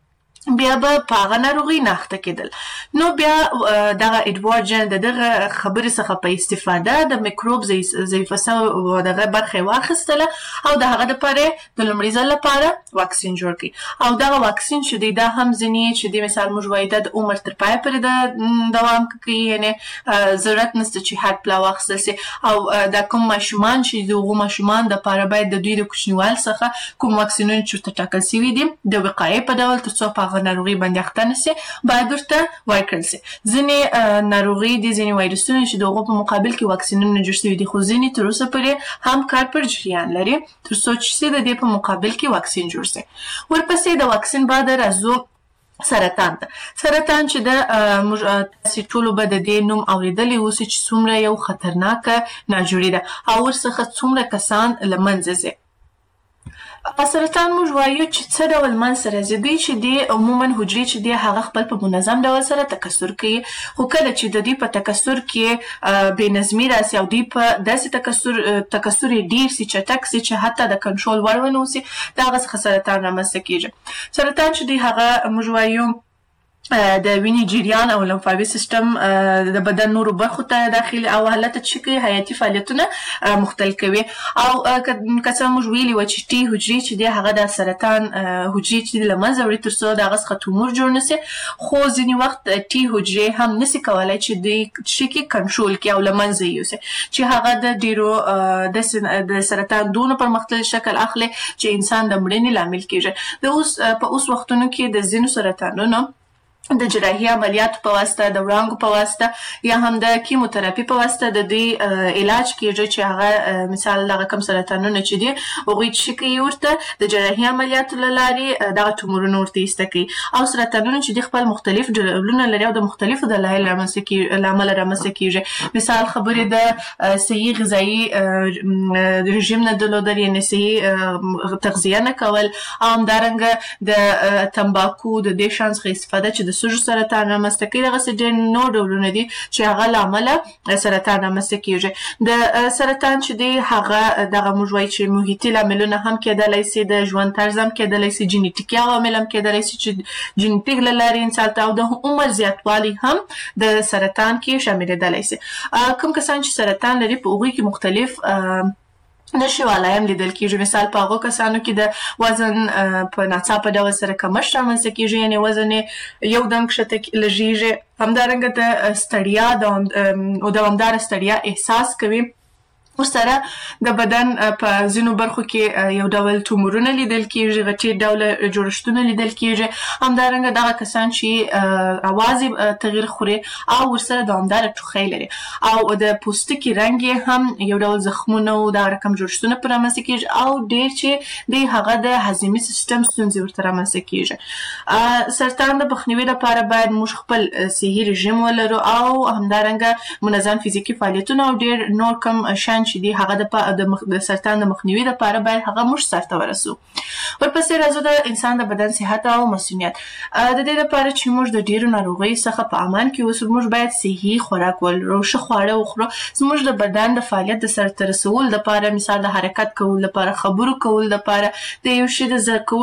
بیا به په هغه ناروغۍ نه اخته کېدل. نو بیا دغه اډوارډ جین د دغه خبرې څخه په استفاده د میکروب ضعیفه سوې دغه برخه یې واخیستله او د هغه دپاره د لومړي ځل لپاره واکسین جوړ کړي. او دغه واکسین چې دی دا هم ځینې چې دی مثال موږ وایو دا د عمر تر پایه پورې دوام کوي، یعنې ضرورت نشته چې حد پلا واخیستل سي. او دا کوم ماشومان چې د هغو ماشومان دپاره باید د دوی د کوچنیوالي څخه کوم واکسینونه چې ورته ټاکل سوي دي د وقایې په ډول تر څو په ناروغي باندې اخته نشي باید ورته ورکړل سي. ځینې ناروغي دي، ځینې وایرسونه چې د هغو په مقابل کې واکسینونه جوړ شوي دي، خو ځینې تر اوسه پورې هم کار پر جریان لري تر څو چې د دې په مقابل کې واکسین جوړ سي. ورپسې د واکسین بعد راځو سرطان ته. سرطان چې د تاسې ټولو به د دې نوم اورېدلی اوسئ چې څومره یو خطرناکه ناجوړي ده او ورڅخه څومره کسان له منځه ځي. سرطان موږ وایو چې څه ډول منځته راځي. دوی چې دی عموما حجرې چې دی هغه خپل په منظم ډول سره تکثر کوي، خو کله چې د دوی په تکثر کې بې نظمي راسي او دوی په داسې تکثر یې ډېر سي، چټک سي چې حتی د کنټرول وړ ونه اوسي، د هغه څخه سرطان رامنځته کېږي. سرطان چې دی هغه موږ وایو د وینې جریان او لمفاوي سیستم د بدن نورو برخو ته داخلي او حالت چې کوي حیاتي فعالیتونه مختل کوي. او که څه موږ ویلي وه چې ټي حجرې چې دی هغه د سرطان حجرې چې دی له منځه وړي تر څو د هغه څخه تومور جوړ نه سي، خو ځینې وخت ټي حجرې هم نسي کولی چې دوی چې کې کنټرول کړي او له منځه یوسي، چې هغه د ډېرو د سرطان دونه پرمختللی شکل اخلي چې انسان د مړینې لامل کېږي. په اوس وختونو کې د ځینو سرطانونو د جراحي عملیاتو په واسطه، د وړانګو په واسطه یا هم د کیموتراپي په واسطه د دوی علاج کېږي چې هغه مثال دغه کم سرطانونه چې دي هغوی چې کوي ورته د جراحي عملیاتو له لارې دغه تومورونه ورته ایسته کوي. او سرطانونه چې دي خپل مختلف ډولونه لري او د مختلفو دلایلو له امله رامنځته کېږي. مثال خبرې د صحي غذایي رژیم نه درلودل، یعنې صحي تغذیه نه کول، او همدارنګه د تمباکو د دې شیانو څخه استفاده چې د د سږو سرطان رامنځته کوي. دغسې ډېر نور ډولونه دي چې هغه له امله سرطان رامنځته کېږي. د سرطان چې دی هغه دغه موږ وایو چې محیطي لاملونه هم کېدلی سي، د ژوند طرز هم کېدلی سي، جینیټیکي عوامل هم کېدلی سي چې جینیټیک له لارې انسان ته، او د عمر زیاتوالی هم د سرطان کې شاملېدلی سي. کوم کسان چې سرطان لري په هغوی کې مختلف نشوالای هم لیدل کېږي. مثال په هغو کسانو کې د وزن په ناڅاپه ډول سره کمښت رامنځته کېږي، یعنې وزن یې یو دم کښته لږیږي. همدارنګه د ستړیا دوامداره ستړیا احساس کوي. ورسره د بدن په ځینو برخو کې یو ډول تومورونه لیدل کېږي، غټې ډوله جوړښتونه لیدل کېږي. همدارنګه دغه کسان چې اواز یې تغییر خوري او ورسره دوامداره ټوخی لري، او د پوستکي رنګ یې هم یو ډول زخمونه او دا رقم جوړښتونه پرې رامنځته کېږي، او ډېر چې دی هغه د هضمي سیستم ستونزې ورته رامنځته کېږي. سرطان د مخنیوي لپاره باید موږ خپل صحي رژیم ولرو، او همدارنګه منظم فزیکي فعالیتونه او ډېر نور کم شیان چې دی هغه د سرطان د مخنیوي لپاره باید هغه موږ سرته ورسو. ورپسې راځو د انسان د بدن صحت او مسؤلیت. د دې لپاره چې موږ د ډېرو ناروغیو څخه په امان کې اوسو، موږ باید صحي خوراک ولرو، ښه خواړه وخورو. زموږ د بدن د فعالیت د سرته رسولو لپاره، مثال د حرکت کولو لپاره، خبرو کولو لپاره، د یو شي د زده کولو